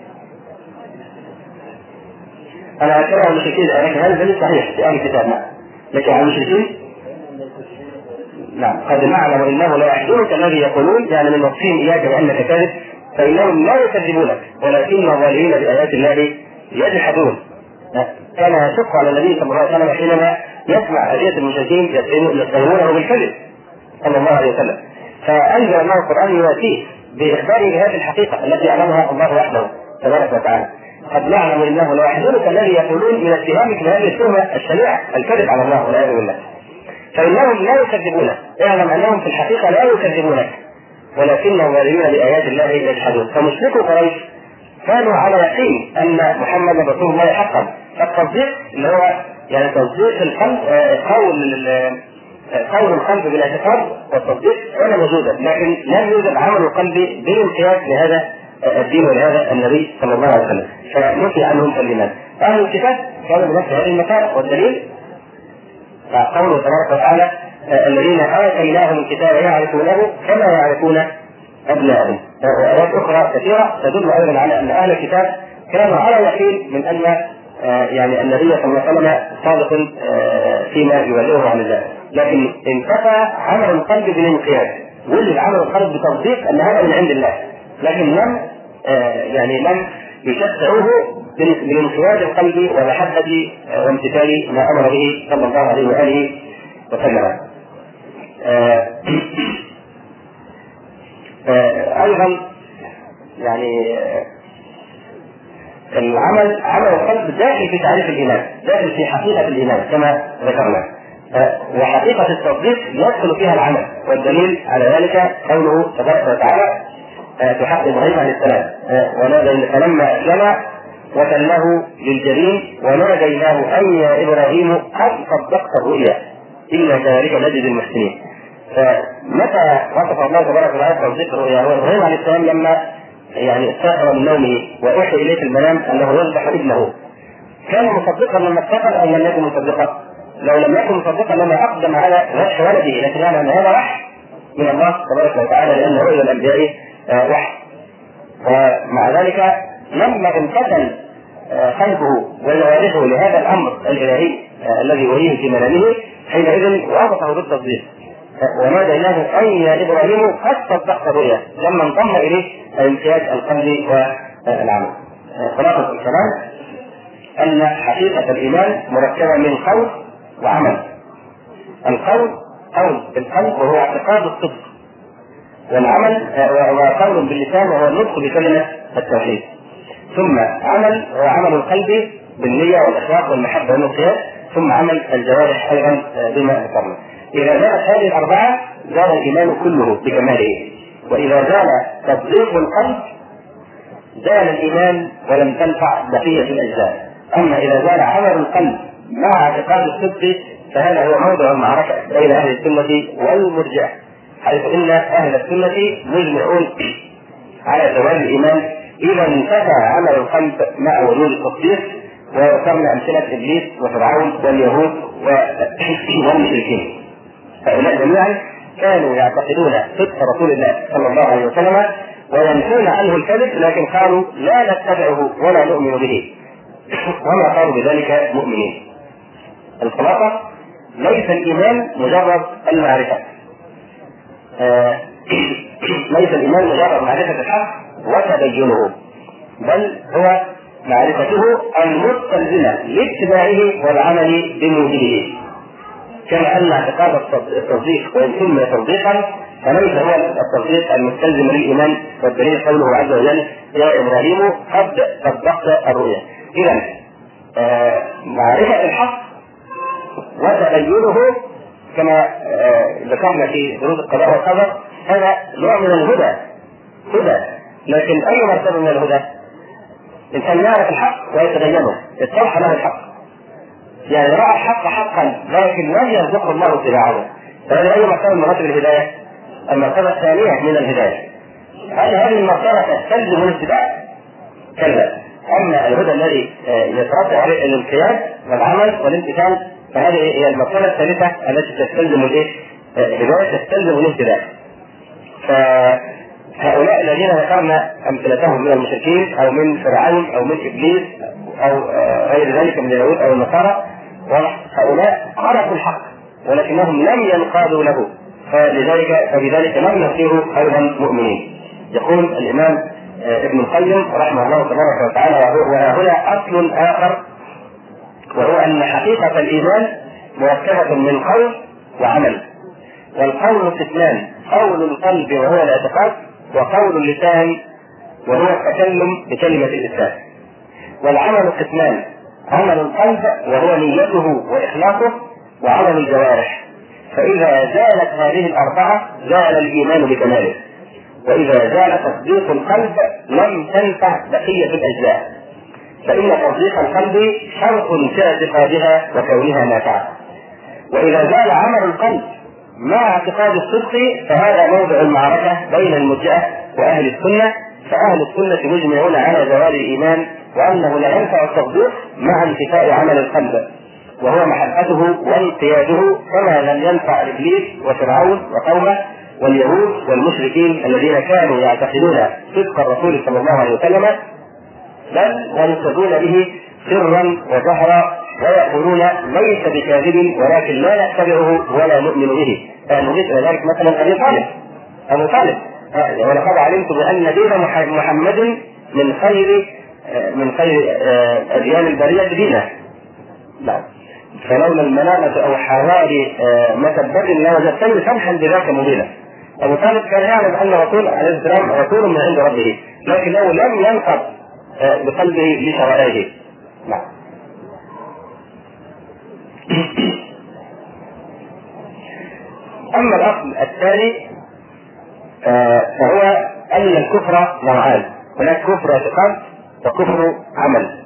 أنا أكره المشركين، لكن هذا دليل صحيح في أهل الكتاب. نعم لكن على المشركين نعم قد نعلم وإنه لا يحزنك الذي يقولون، يعني من وصفهم إياك بأنك كاذب فإنهم لا يكذبونك ولكن الظالمين بآيات الله يجحدون. كان يشق على النبي صلى الله عليه وسلم حينما يسمع أذية المشركين يتهمونه بالكذب صلى الله عليه وسلم، فأنزل الله القرآن يواتيه بإخباره بهذه الحقيقة التي يعلمها الله وحده تبارك وتعالى. قد نعلم إنه لا يحزنك الذي يقولون من اتهامك بهذه التهمة الشنيعة الكذب على الله والعياذ بالله، فإنهم لا يكذبونك، اعلم أنهم في الحقيقة لا يكذبونك ولكن الظالمين بآيات الله يجحدون. فمشركو قريش كانوا على يقين أن محمد رسول الله حقا، فالتصديق اللي هو يعني تصديق القلب قول قول القلب بالاعتقاد والتصديق كان موجودا، لكن لم يوجد عمل القلب بالانقياد لهذا الدين ولهذا النبي صلى الله عليه وسلم، فنفي عنهم كلمات. أهل الكتاب كانوا بنفس هذه المكان، والدليل قوله تبارك وتعالى الذين آتيناهم الكتاب يعرفونه كما يعرفون أبناءهم. وآيات أخرى كثيرة تدل أيضا على أن أهل الكتاب كانوا على يقين من أن يعني النبي صلى الله عليه وسلم صادق فيما يبلغه عن الله، لكن انتفى عمل القلب بالانقياد، وجد عمل القلب بتصديق أن هذا من عند الله، لكن لم يعني لم يشجعوه بالانقياد القلبي ومحبة وامتثال ما أمر به صلى الله عليه وآله وسلم. أيضا يعني العمل عمل القلب داخل في تعريف الإيمان، داخل في حقيقة الإيمان كما ذكرنا، وحقيقة التصديق يدخل فيها العمل، والدليل على ذلك قوله تبارك وتعالى في حق إبراهيم عليه السلام ونادى فلما أسلم وتله للجبين وناديناه أن يا إبراهيم قد صدقت الرؤيا إنا كذلك نجزي المحسنين. فمتى وصف الله تبارك وتعالى تصديق الرؤيا؟ هو إبراهيم عليه السلام لما يعني استيقظ من نومه وأوحي إليه المنام أنه يذبح ابنه، كان مصدقا لما استيقظ أو لم يكن مصدقا؟ لو لم يكن مصدقا لما أقدم على ذبح ولده، لكن يعني أن هذا وحي من الله تبارك وتعالى لأن رؤيا الأنبياء وحي. ومع ذلك لما امتثل قلبه وجوارحه لهذا الأمر الإلهي الذي يريه في منامه حينئذ وافقه بالتصديق وناديناه أن يا إبراهيم قد صدقت الرؤيا لما انضم إليه امتياز القلب والعمل. خلاصة الكلام أن حقيقة الإيمان مركبة من قول وعمل. القول قول بالقلب وهو اعتقاد الصدق، والعمل وقول باللسان وهو النطق بكلمة التوحيد، ثم عمل هو عمل القلب بالنية والإخلاص والمحبة والانقياد، ثم عمل الجوارح أيضا بما ذكرنا. إذا زالت هذه الأربعة زال الإيمان كله بكماله، وإذا زال تصديق القلب زال الإيمان ولم تنفع بقية الأجزاء. أما إذا زال عمل القلب مع اعتقاد الصدق فهذا هو موضع المعركة بين أهل السنة والمرجئة، حيث إن أهل السنة مجمعون على زوال الإيمان إذا انتفى عمل القلب مع وجود التصديق. وذكرنا أمثلة إبليس وفرعون واليهود والمشركين، هؤلاء جميعا كانوا يعتقدون صدق رسول الله صلى الله عليه وسلم وينفون عنه الكذب، لكن قالوا لا نتبعه ولا نؤمن به، وما قالوا بذلك مؤمنين. الخلاصة ليس الإيمان مجرد المعرفة، آه ليس الإيمان مجرد معرفة الحق وتبينه، بل هو معرفته المستلزمة لاتباعه والعمل بموجبه. كما أن اعتقاد التصديق وإن سمي تصديقا فليس هو التصديق المستلزم للايمان، والدليل قوله عز وجل يا ابراهيم قد صدقت الرؤيا. اذا آه معرفه الحق وتبينه كما آه ذكرنا في دروس القضاء والقدر هذا نوع من الهدى هدى. لكن اي مرتبه من الهدى؟ الانسان يعرف الحق ويتبينه، يتضح له الحق، يعني راى الحق حقا لكن لم يرزقه الله اتباعه، فهذه اي مرتبه من مراتب الهدايه؟ المرتبه الثانيه من الهدايه. هل هذه المرتبه تستلزم الاتباع؟ كلا. اما الهدى الذي يترتب عليه الانقياد والعمل والامتثال فهذه هي المرتبه الثالثه التي تستلزم الايه؟ الهدايه، تستلزم الاتباع. فهؤلاء الذين ذكرنا امثلتهم من المشركين او من فرعون او من ابليس او غير ذلك من اليهود او النصارى، هؤلاء عرفوا الحق ولكنهم لم ينقادوا له، فلذلك فبذلك لم يصيروا ايضا مؤمنين. يقول الامام ابن القيم رحمه الله تبارك وتعالى وهنا اصل اخر، وهو ان حقيقه الايمان مركبه من قول وعمل. والقول قسمان: قول القلب وهو الاعتقاد، وقول اللسان وهو التكلم بكلمه الاسلام. والعمل قسمان: عمل القلب وهو نيته واخلاصه، وعمل الجوارح. فاذا زالت هذه الاربعه زال الايمان بكماله، واذا زال تصديق القلب لم تنفع بقيه الاجزاء، فان تصديق القلب شرط في اعتقادها وكونها نافعه. واذا زال عمل القلب مع اعتقاد الصدق فهذا موضع المعركه بين المرجئه واهل السنه، فاهل السنه مجمعون على زوال الايمان وانه لا ينفع التصديق مع انتفاء عمل القلب وهو محبته وانقياده، كما لم ينفع ابليس وفرعون وقومه واليهود والمشركين الذين كانوا يعتقدون صدق الرسول صلى الله عليه وسلم بل وينقضون به سرا وجهرا ويقولون ليس بكاذب ولكن لا نتبعه ولا نؤمن به. فنضيف الى ذلك مثلا ابي طالب ابو طالب ولقد علمت بان دين محمد من خير من خير اديان البريه دينا. لا فلولا الملامه او حواري مسبه لوجدتني سمحا بذاك مبينا. ابو طالب كان يعلم ان الرسول عليه السلام رسول من عند ربه، لكنه لم ينقض بقلبه لشرائعه. نعم. اما الاصل الثاني فهو ان الكفر نوعان: هناك كفر اعتقاد وكفر عمل.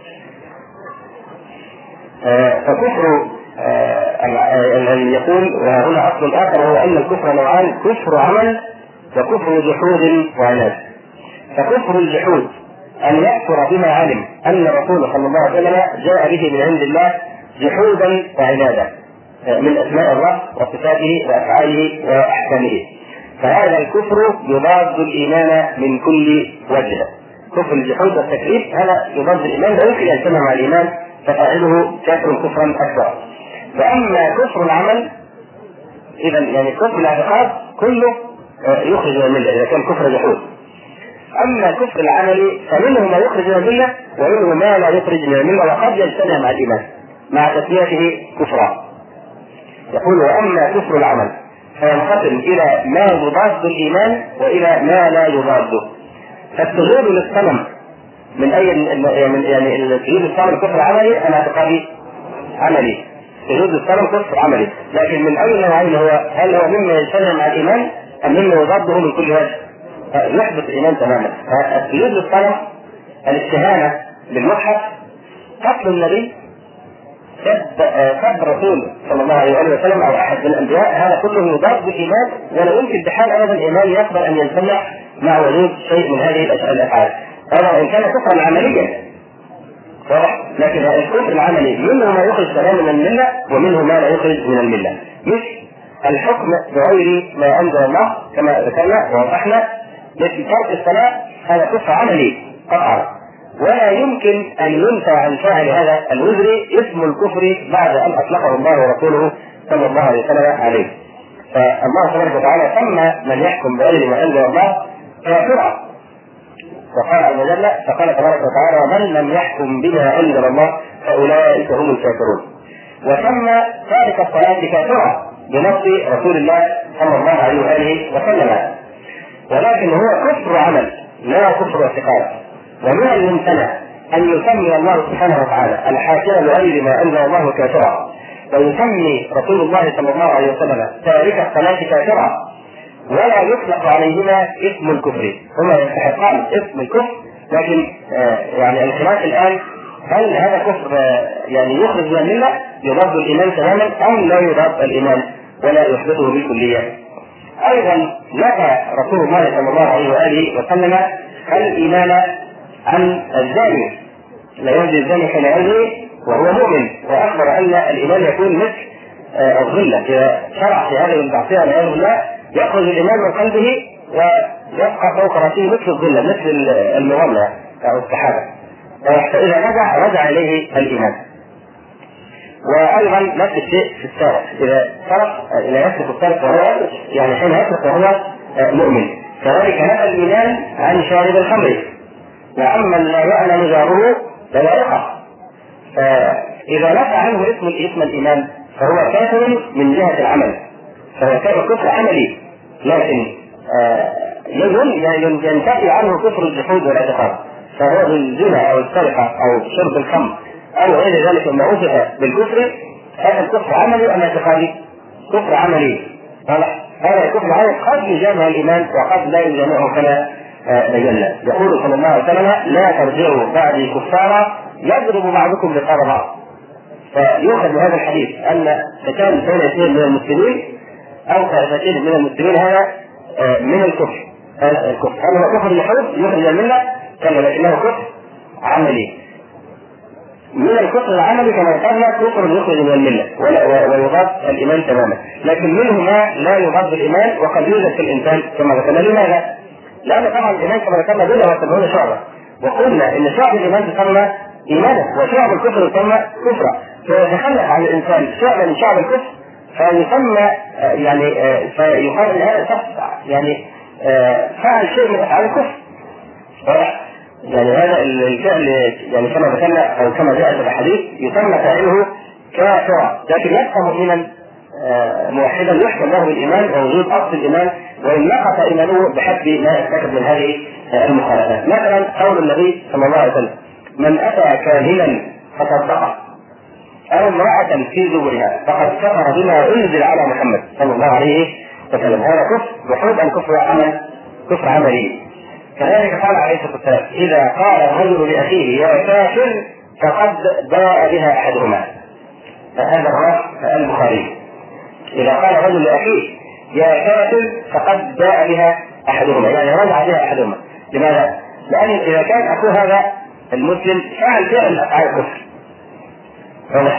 فكفر الذي يقول وهنا اصل اخر هو ان الكفر نوعان: كفر عمل وكفر جحود وعناد. فكفر الجحود ان يكفر بما علم ان الرسول صلى الله عليه وسلم جاء به من عند الله جحودا وعنادا من اسماء الله وصفاته وافعاله واحكامه، فهذا الكفر يضاد الايمان من كل وجه. كفر الجحود والتكذيب هذا يضاد الايمان، لا يمكن ان يجتمع مع الايمان، ففاعله كافر كفرا اكبر. واما كفر العمل اذا يعني كفر الاعتقاد كله يخرج من المله اذا كان كفر جحود. اما كفر العمل فمنه ما يخرج من المله ومنه ما لا يخرج من المله وقد يجتمع مع الايمان مع تسميته كفرا. يقول واما كفر العمل فينقسم الى ما يضاد الايمان والى ما لا يضاده. فالسجود للصنم من اي يعني السجود للصنم كفر عملي انا اعتقادي عملي، سجود للصنم كفر عملي، لكن من اي نوعين هو؟ هل هو مما يجتمع مع الايمان ام مما يضاده من كل وجه؟ يحبط الايمان تماما. السجود للصنم الاستهانه بالمصحف، قتل النبي، سب الرسول صلى الله عليه وسلم او احد من الانبياء، هذا كله يضاد بالايمان، ولا يمكن بحال ابدا الايمان يقبل ان يجتمع مع وجود شيء من هذه الافعال. هذا ان كان كفرا عمليا واضح، لكن الكفر العملي منه ما يخرج تماما من المله ومنه ما لا يخرج من المله، مش الحكم بغير ما انزل الله كما ذكرنا ووضحنا. لكن ترك الصلاه هذا كفر عملي قطعا، ولا يمكن ان ينفى عن فاعل هذا الوزر اسم الكفر بعد ان اطلقه الله ورسوله صلى الله عليه وسلم عليه. فالله سبحانه وتعالى سمى من يحكم بغير ما انزل الله كافرا، وقال عز وجل فقال تبارك وتعالى ومن لم يحكم بما انزل الله فاولئك هم الكافرون. وسمى تارك الصلاه كافرا بنص رسول الله صلى الله عليه واله وسلم، ولكن هو كفر عمل لا كفر اعتقاد. ومن الممتنع ان يسمي الله سبحانه وتعالى الحاكم بغير ما انزل الله كافرا، ويسمي رسول الله صلى الله عليه وسلم تارك الصلاه كافرا، ولا يطلق عليهما اسم الكفر. هما يستحقان اسم الكفر، لكن آه يعني الخلاف الان هل هذا كفر آه يعني يخرج من المله يضاد الايمان تماما ام لا يضاد الايمان ولا يحبطه بالكليه. ايضا نفى رسول الله صلى الله عليه واله وسلم الايمان عن الزاني، لا يزني الزاني حين يزني وهو مؤمن، واخبر ان الايمان يكون مثل آه الظله، اذا شرع في هذه المعصيه والعياذ بالله يخرج الايمان من قلبه ويبقى فوق راسه مثل الظله، مثل المغلة او السحابه، فاذا رجع رجع اليه الايمان. وايضا نفس الشيء في السارق، اذا سرق اذا يسرق السارق وهو يعني حين يسرق وهو مؤمن، كذلك نفى الايمان عن شارب الخمر، واما لا يعلم جاره فلا يقع. فاذا نفى عنه اسم اسم الايمان فهو كافر من جهه العمل، فهو كفر عملي، لكن آه ينتفي عنه كفر الجحود والاعتقاد، فهو بالزنا او السرقه او شرب الخمر او غير ذلك مما وصف بالكفر، هذا الكفر عملي ام اعتقادي؟ كفر عملي. هذا الكفر عملي قد يجامع الايمان وقد لا يجامعه كما بينا. يقول صلى الله عليه وسلم: لا ترجعوا بعدي كفارا يضرب بعضكم رقاب بعض. فيؤخذ بهذا الحديث ان قتال بين اثنين من المسلمين او طائفتين من المسلمين هذا من الكفر. هذا الكفر هل هو كفر الجحود يخرج المله؟ كلا، لكنه كفر عملي. من الكفر العملي كما قلنا كفر يخرج من المله ويضاد الايمان تماما، لكن منه ما لا يضاد الايمان وقد يوجد في الانسان كما ذكرنا. لماذا؟ لان طبعا الايمان كما ذكرنا بلا وسبعون شعبه، وقلنا ان شعب الايمان تسمى ايمانا وشعب الكفر يسمى كفرا، فيتخلف عن الانسان شعب من شعب الكفر فيسمى يعني فيقال ان هذا شخص يعني فعل شيء من افعال الكفر. يعني هذا الفعل يعني كما ذكرنا او كما جاء في الحديث يسمى فاعله كافرا، لكن يبقى مؤمنا موحدا يحكم له بالايمان ووجود اصل الايمان وان نقص ايمانه بحسب ما يرتكب من هذه المخالفات. مثلا قول النبي صلى الله عليه وسلم: من اتى كاهنا فصدقه او امراه في زبرها فقد كفر بما انزل على محمد صلى الله عليه وسلم. هذا كفر وحود ان كفر عمل كفر عملي. كذلك قال عليه الصلاه والسلام: اذا قال الرجل لاخيه يا كافر فقد باء بها احدهما. هذا رواه البخاري: اذا قال الرجل لاخيه يا كافر فقد باء بها احدهما، يعني رجع بها احدهما. لماذا؟ لان اذا كان اخوه هذا المسلم فعل فعل افعال الكفر واضح،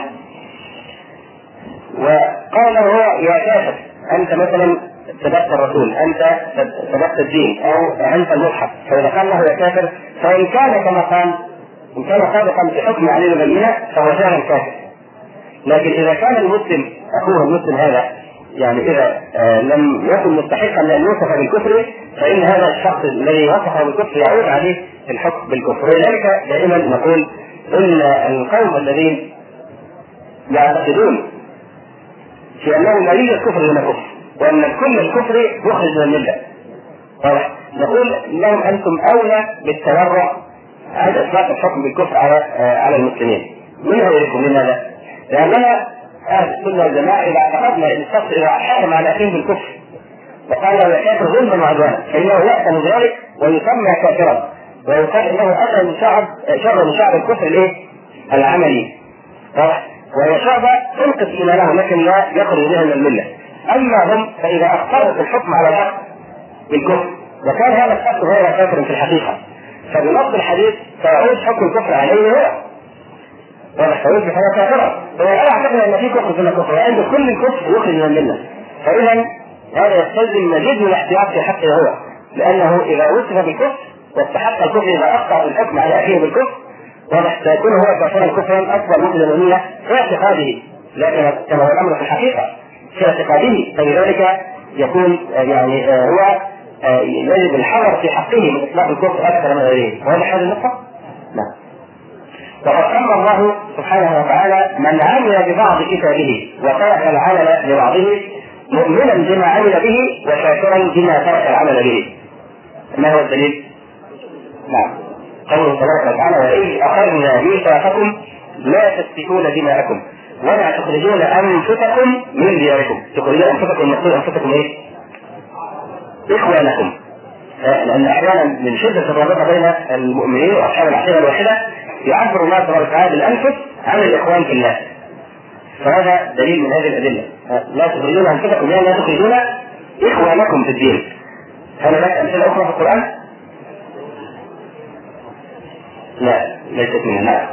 وقال له هو يا كافر انت مثلا سبقت الرسول، انت سبقت الدين، او انت المصحف، فاذا قال له يا كافر فان كان كما قال ان كان صادقا في حكم عليه البينه فهو فعلا كافر. لكن اذا كان المسلم اخوه المسلم هذا يعني اذا آه لم يكن مستحقا لان يوصف بالكفر فان هذا الشخص الذي وصفه بالكفر يعود عليه الحكم بالكفر. ولذلك دائما نقول ان القوم الذين يعتقدون في انه لا يوجد كفر دون كفر وان كل الكفر يخرج من المله نقول لهم انتم اولى بالتورع عن اطلاق الحكم بالكفر على آه على المسلمين. من هو يكون لماذا؟ لاننا اهل السنه والجماعه اذا اعتقدنا ان الشخص اذا حكم على اخيه بالكفر وقال له كافر ظلما وعدوانا فانه يأثم ذلك ويسمى كافرا ويقال انه اتى من شعب شر من شعب الكفر الايه؟ العملي. وهي شعبه تنقص ايمانه لكن لا يخرج بها من المله. اما هم فاذا اخطروا في الحكم على الحق بالكفر وكان هذا الشخص غير كافر في الحقيقه فبنص الحديث سيعود حكم الكفر عليه هو ويحتوي في حياة كافرة. فأنا أعتقد أن في كفر دون كفر وعند كل كفر يخرج من الملة، فإذا هذا يستلزم مزيد من الاحتياط في حقه هو، لأنه إذا وصف بالكفر واستحق الكفر إذا أخطأ الحكم على أخيه بالكفر سيكون هو كافرا كفرا أكبر من الأمنية في اعتقاده، لكن كما هو الأمر في الحقيقة في اعتقاده، فلذلك يكون يعني هو يجب الحذر في حقه من إطلاق الكفر أكثر من غيره. وهذا هذه النقطة؟ نعم. وقد أمر الله سبحانه وتعالى من عمل ببعض كتابه وترك العمل ببعضه مؤمنا بما عمل به وشاكرا بما ترك العمل به. ما هو الدليل؟ نعم، قوله تبارك وتعالى: وإذ أخذنا ميثاقكم لا تسفكون دماءكم ولا تخرجون أنفسكم من دياركم. تخرجون أنفسكم، المقصود أنفسكم إيه؟ إخوانكم. لأن أحيانا من شدة الرابطة بين المؤمنين وأصحاب العقيدة الواحدة يعبر الله تبارك وتعالى بالأنفس عن الإخوان في الله، فهذا دليل من هذه الأدلة. لا تخرجون أنفسكم يعني لا تخرجون إخوانكم في الدين. هل لك أمثلة أخرى في القرآن؟ لا، ليست من النار.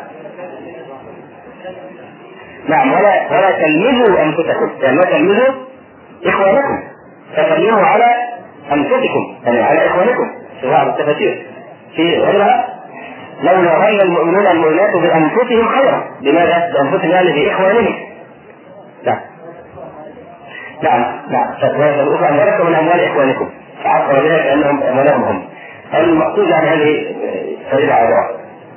نعم، ولا ولا تلمزوا أنفسكم، يعني لا تلمزوا إخوانكم، فتلمزوا على أنفسكم يعني على إخوانكم في بعض التفاسير. في غيرها: لولا ظن المؤمنون المؤمنات بأنفسهم خيرا. لماذا؟ بأنفسهم يعني بإخوانهم. نعم نعم نعم فالأخوة أموالكم من أموال إخوانكم، فعبر بها كأنهم أموالهم هم. المقصود عن هذه فريضة عبارة: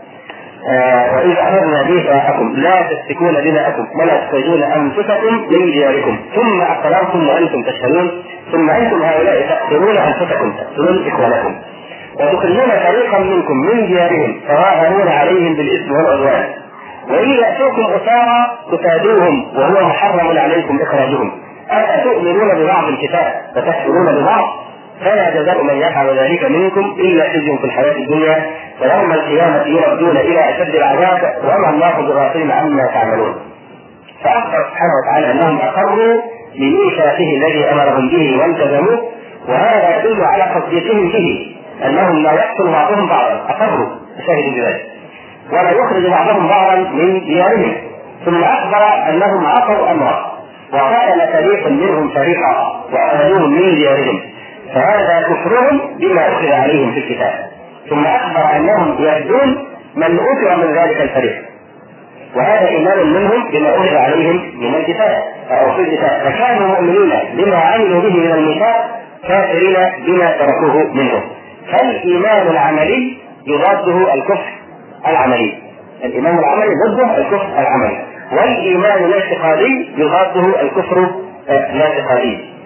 وإذ أخذنا ميثاقكم لا تسفكون دماءكم ولا تخرجون أنفسكم من دياركم ثم أقررتم وأنتم تشهدون ثم أنتم هؤلاء تقتلون أنفسكم تقتلون إخوانكم وتخرجون فريقا منكم من ديارهم تظاهرون عليهم بالإثم والعدوان وإن يأتوكم أسارى تفادوهم وهو محرم عليكم إخراجهم أفتؤمنون ببعض الكتاب وتكفرون ببعض فلا جزاء من يفعل ذلك منكم إلا خزي في الحياة الدنيا ويوم القيامة يردون إلى أشد العذاب وما الله بغافل عما تعملون. فأخبر سبحانه وتعالى أنهم أقروا بميثاقه الذي أمرهم به والتزموه، وهذا يدل على تصديقهم به أنهم لا يقتل بعضهم بعضا، أقروا شاهدوا بذلك، ولا يخرج بعضهم بعضا من ديارهم. ثم أخبر أنهم عصوا أمره وقتل فريق منهم فريقا وأخرجوهم من ديارهم، فهذا كفرهم بما أخذ عليهم في الكتاب. ثم أخبر أنهم يردون من أوتي من ذلك الفريق، وهذا إيمان منهم بما أخذ عليهم من الكتاب أو في الكتاب، فكانوا مؤمنين بما عملوا به من الميثاق كافرين بما تركوه منهم. فالإيمان العملي يضاده الكفر العملي، الإيمان العملي ضده الكفر العملي، والإيمان الاعتقادي يضاده الكفر الاعتقادي.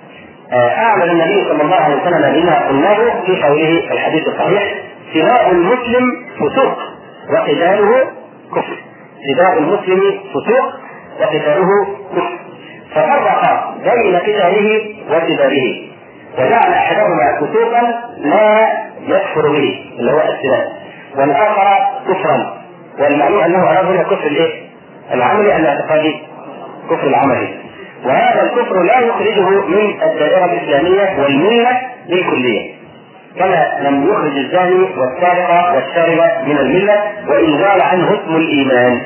أعمل النبي صلى الله عليه وسلم بما قلناه في قوله الحديث الصحيح: سباء المسلم فسوق وقتاله كفر. سباء المسلم فسوق وقتاله كفر، ففرق بين قتاله وسبابه وجعل أحدهما فسوقا لا يكفر به اللي هو السباء، والآخر كفرا. والمعنى أنه أراد هنا كفر الإيه؟ العملي الاعتقادي، كفر العملي، وهذا الكفر لا يخرجه من الدائرة الإسلامية والملة بالكلية، كما لم يخرج الزاني والسارق والشارب من الملة وإن زال عنه اسم الإيمان.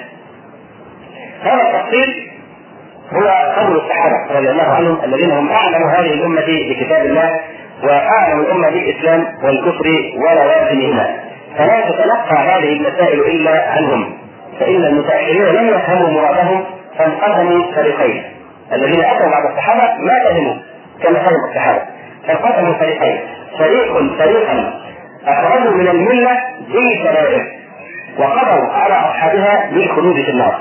هذا التفصيل هو قول الصحابة رضي الله عنهم الذين هم أعلم هذه الأمة بكتاب الله وأعلم الأمة بالإسلام والكفر ولوازمهما، فلا تتلقى هذه المسائل إلا عنهم، فإن المتأخرين لم يفهموا مرادهم فانقسموا فريقين. الذين أتوا بعد الصحابة ما فهموا كما فهم الصحابة، فانقسموا فريقين: فريق فريقا أخرجوا من الملة بالكبائر وقضوا على أصحابها بالخلود في النار،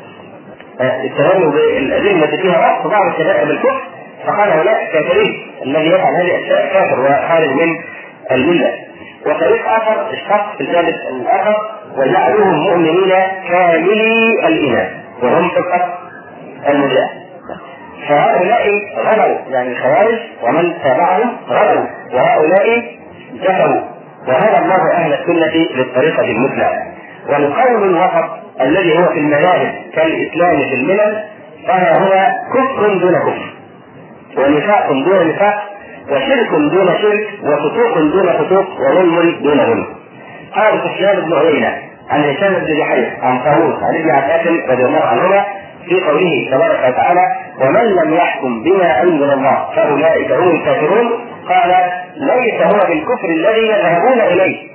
اتهموا بالأدلة التي فيها رفض بعض الكبائر بالكفر فقال هؤلاء كافرين، الذي يفعل هذه الأشياء كافر وخارج من الملة. وفريق آخر اشتق في الجانب الآخر وجعلوهم مؤمنين كاملي الإيمان وهم فقط المرجئة، فهؤلاء غلوا يعني الخوارج ومن تابعهم غلوا، وهؤلاء جفوا، وهذا الله أهل السنة للطريقة المثلى. والقول الوسط الذي هو في المذاهب كالإسلام في الملل فهذا هو كفر دون كفر ونفاق دون نفاق وشرك دون شرك وفتوق دون فتوق وظلم دون ظلم. قال سفيان بن عيينة عن هشام بن جحير عن طاووس عن ابن عباس رضي الله عنهما في قوله تبارك وتعالى: ومن لم يحكم بما أنزل الله فأولئك هم الكافرون، قال: ليس هو بالكفر الذي يذهبون إليه.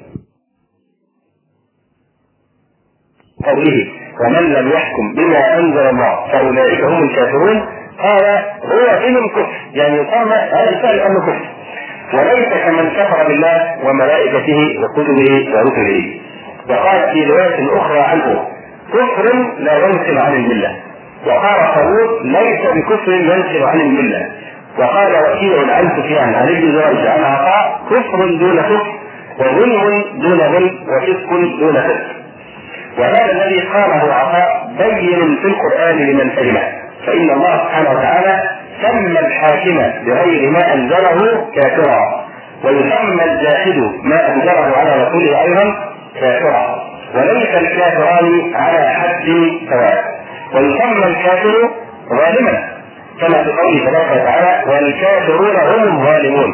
قوله: ومن لم يحكم بما أنزل الله فأولئك هم الكافرون، قال: هو فيهم كفر، يعني يقام هذا الفعل أنه كفر، وليس كمن كفر بالله وملائكته وكتبه ورسله. وقال في رواية أخرى عنه كفر لا ينقل عن الملة. وقال طاووس ليس بكفر ينقل عن الملة. وقال وكيع عن سفيان عن ابن جريج عن عطاء كفر دون كفر وظلم دون ظلم وفسق دون فسق. وهذا الذي قاله عطاء بين في القرآن لمن فهمه، فإن الله سبحانه وتعالى سمى الحاكم بغير ما أنزله كافرا، ويسمى الجاحد ما أنزله على رسوله أيضا كافرا، وليس الكافران على حد سواء، ويسمى الكافر ظالما كما في قوله تبارك وتعالى والكافرون هم الظالمون،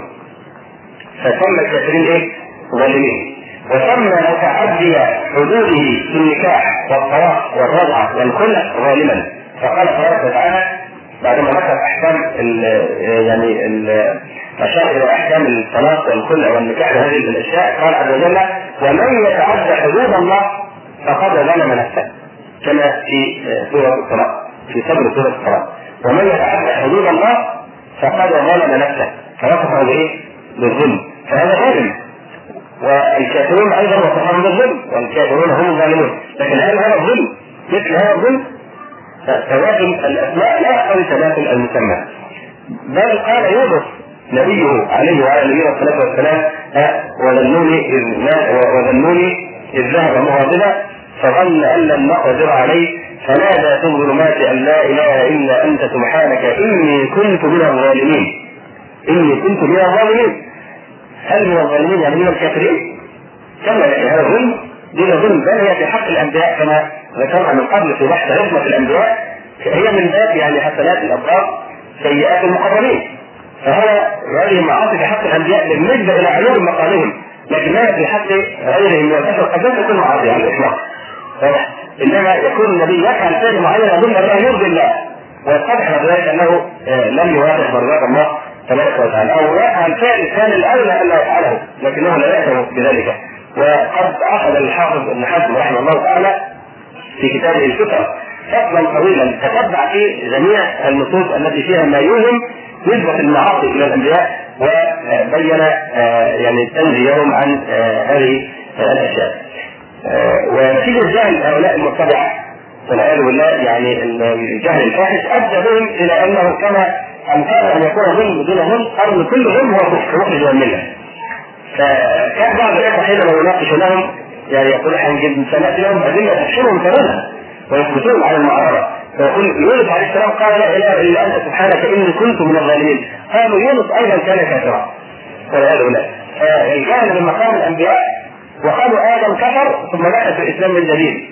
فسمى الكافرين ايه؟ ظالمين. وسمى متعدي حدوده في النكاح والطلاق والرضعه والخلع ظالما، فقال تبارك وتعالى بعدما ذكر احكام ال يعني اشار الى احكام الطلاق والخلع والنكاح وهذه الاشياء، قال عز وجل ومن يتعدى حدود الله فقد ظلم نفسه، كما في سوره الطلاق في صدر سوره الطلاق، ومن يتعدى حدود الله فقد ظلم نفسه، فوصفه بايه؟ بالظلم، فهذا ظالم. والكافرون ايضا وصفهم بالظلم، والكافرون هم الظالمون، لكن هل هذا الظلم مثل هذا الظلم؟ فتوازن الاسماء لا يقتضي تماثل المسمى، بل قال يوسف نبيه عليه وعلى نبينا الصلاه والسلام وذنوني اذ وذنوني اذ ذهب مغاضبا فظن ان لم نقدر عليه فنادى في الظلمات ان لا اله الا انت سبحانك اني كنت من الظالمين. اني كنت من الظالمين، هل من الظالمين يعني من الكافرين؟ كما يعني هذا ظلم دون ظلم، بل هي في حق الانبياء كما ذكرنا من قبل في بحث عصمة الانبياء، هي من باب يعني حسنات الابرار سيئات المقربين، فهذا هذه المعاصي في حق الانبياء بالنسبه الى علوم مقامهم، لكنها في حق غيرهم من البشر قد لا تكون معاصي على الاطلاق، انما يكون النبي يفعل فعل معين يظن انه يرضي الله ويتضح بذلك انه لم يوافق مرضات الله تبارك وتعالى، او يفعل فعل كان الاولى الا يفعله لكنه لا يأثم بذلك. وقد اخذ الحافظ ابن حزم رحمه الله تعالى في كتابه الفقه فصلا طويلا تتبع فيه جميع النصوص التي فيها ما يوهم نسبة المعاصي الى الانبياء، وبين يعني تنزيهم عن هذه الاشياء. ونتيجة جهل هؤلاء المتبعة والعياذ بالله يعني الجهل الفاحش ادى بهم الى انه كما امكان ان يكون ظلم دون ظلم قرن كل ظلم هو مخرج من المله. فكان بعض الاخوه حينما يناقش لهم يعني يقول حنجد سناتي لهم ادله تبشرهم تماما ويثبتون على المعارضه، فيقول يونس عليه السلام قال لا اله الا انت سبحانك اني كنت من الظالمين، قالوا يونس ايضا كان كافرا والعياذ بالله. فالجهل من مقام الانبياء، وقالوا ادم كفر ثم دخل في الاسلام من جديد،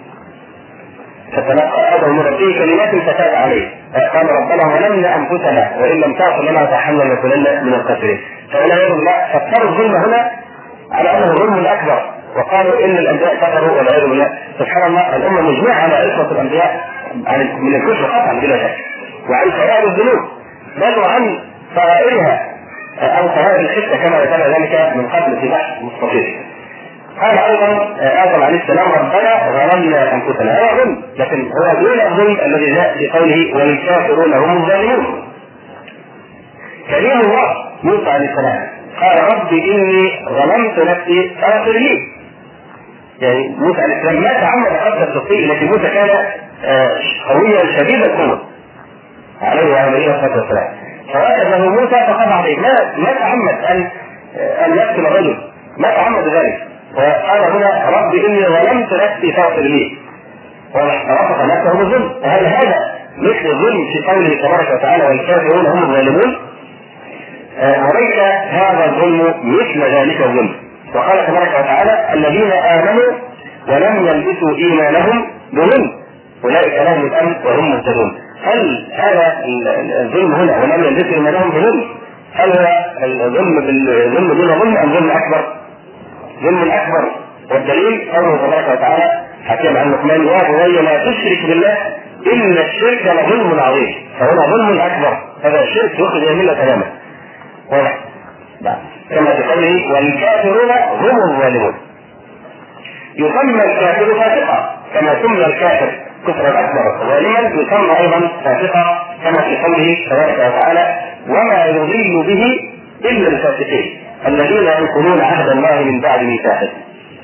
فتلقى ادم من ربه كلمات فتاب عليه قال ربنا ظلمنا انفسنا وان لم تغفر لنا وترحمنا لنكونن من الخاسرين. فالعياذ بالله فسروا الظلم هنا على انه ظلم اكبر، وقالوا ان الانبياء كفروا والعياذ بالله. سبحان الله، الامه مجمعه على عصمه الانبياء من الكفر قطعا بلا شك، وعن كبائر الذنوب بل وعن صغائرها او صغائر الحته كما ذكر ذلك من قبل في بحث مستفيض. قال ايضا ادم عليه السلام ربنا ظلمنا انفسنا، هذا ظلم، لكن هو دون الظلم الذي جاء في قوله والكافرون هم الظالمون. كريم الله موسى عليه السلام قال رب اني ظلمت نفسي فاغفر لي. يعني موسى عليه السلام ما تعمد قتل الشقي، لكن موسى كان قويا شديد القوه عليه وعلى نبينا الصلاه والسلام، فوجده موسى فقضى عليه، ما ما تعمد ان ان يقتل الرجل، ما تعمد ذلك، وقال هنا رب اني ظلمت نفسي فاغفر لي، ورفض نفسه بالظلم. هل هذا مثل الظلم في قوله تبارك وتعالى والكافرون هم الظالمون؟ وليس هذا الظلم مثل ذلك الظلم. وقال تبارك وتعالى الذين امنوا ولم يلبسوا ايمانهم بظلم اولئك لهم الامن وهم مهتدون. هل هذا الظلم هنا ولم يلبسوا ايمانهم بظلم هل هو الظلم بالظلم دون ظلم ام ظلم اكبر؟ ظلم اكبر، والدليل قوله تبارك وتعالى حكيم عن لقمان يا بني لا تشرك بالله ان الشرك لظلم عظيم، فهنا ظلم اكبر، هذا الشرك يخرج من المله تماما. واضح؟ كما في قوله والكافرون هم الظالمون. يسمى الكافر فاسقا كما سمي الكافر كفرا اكبر ظالما، يسمى ايضا فاسقا كما في قوله تبارك وتعالى وما يضل به الا الفاسقين الذين ينقضون عهد الله من بعد ميثاقه.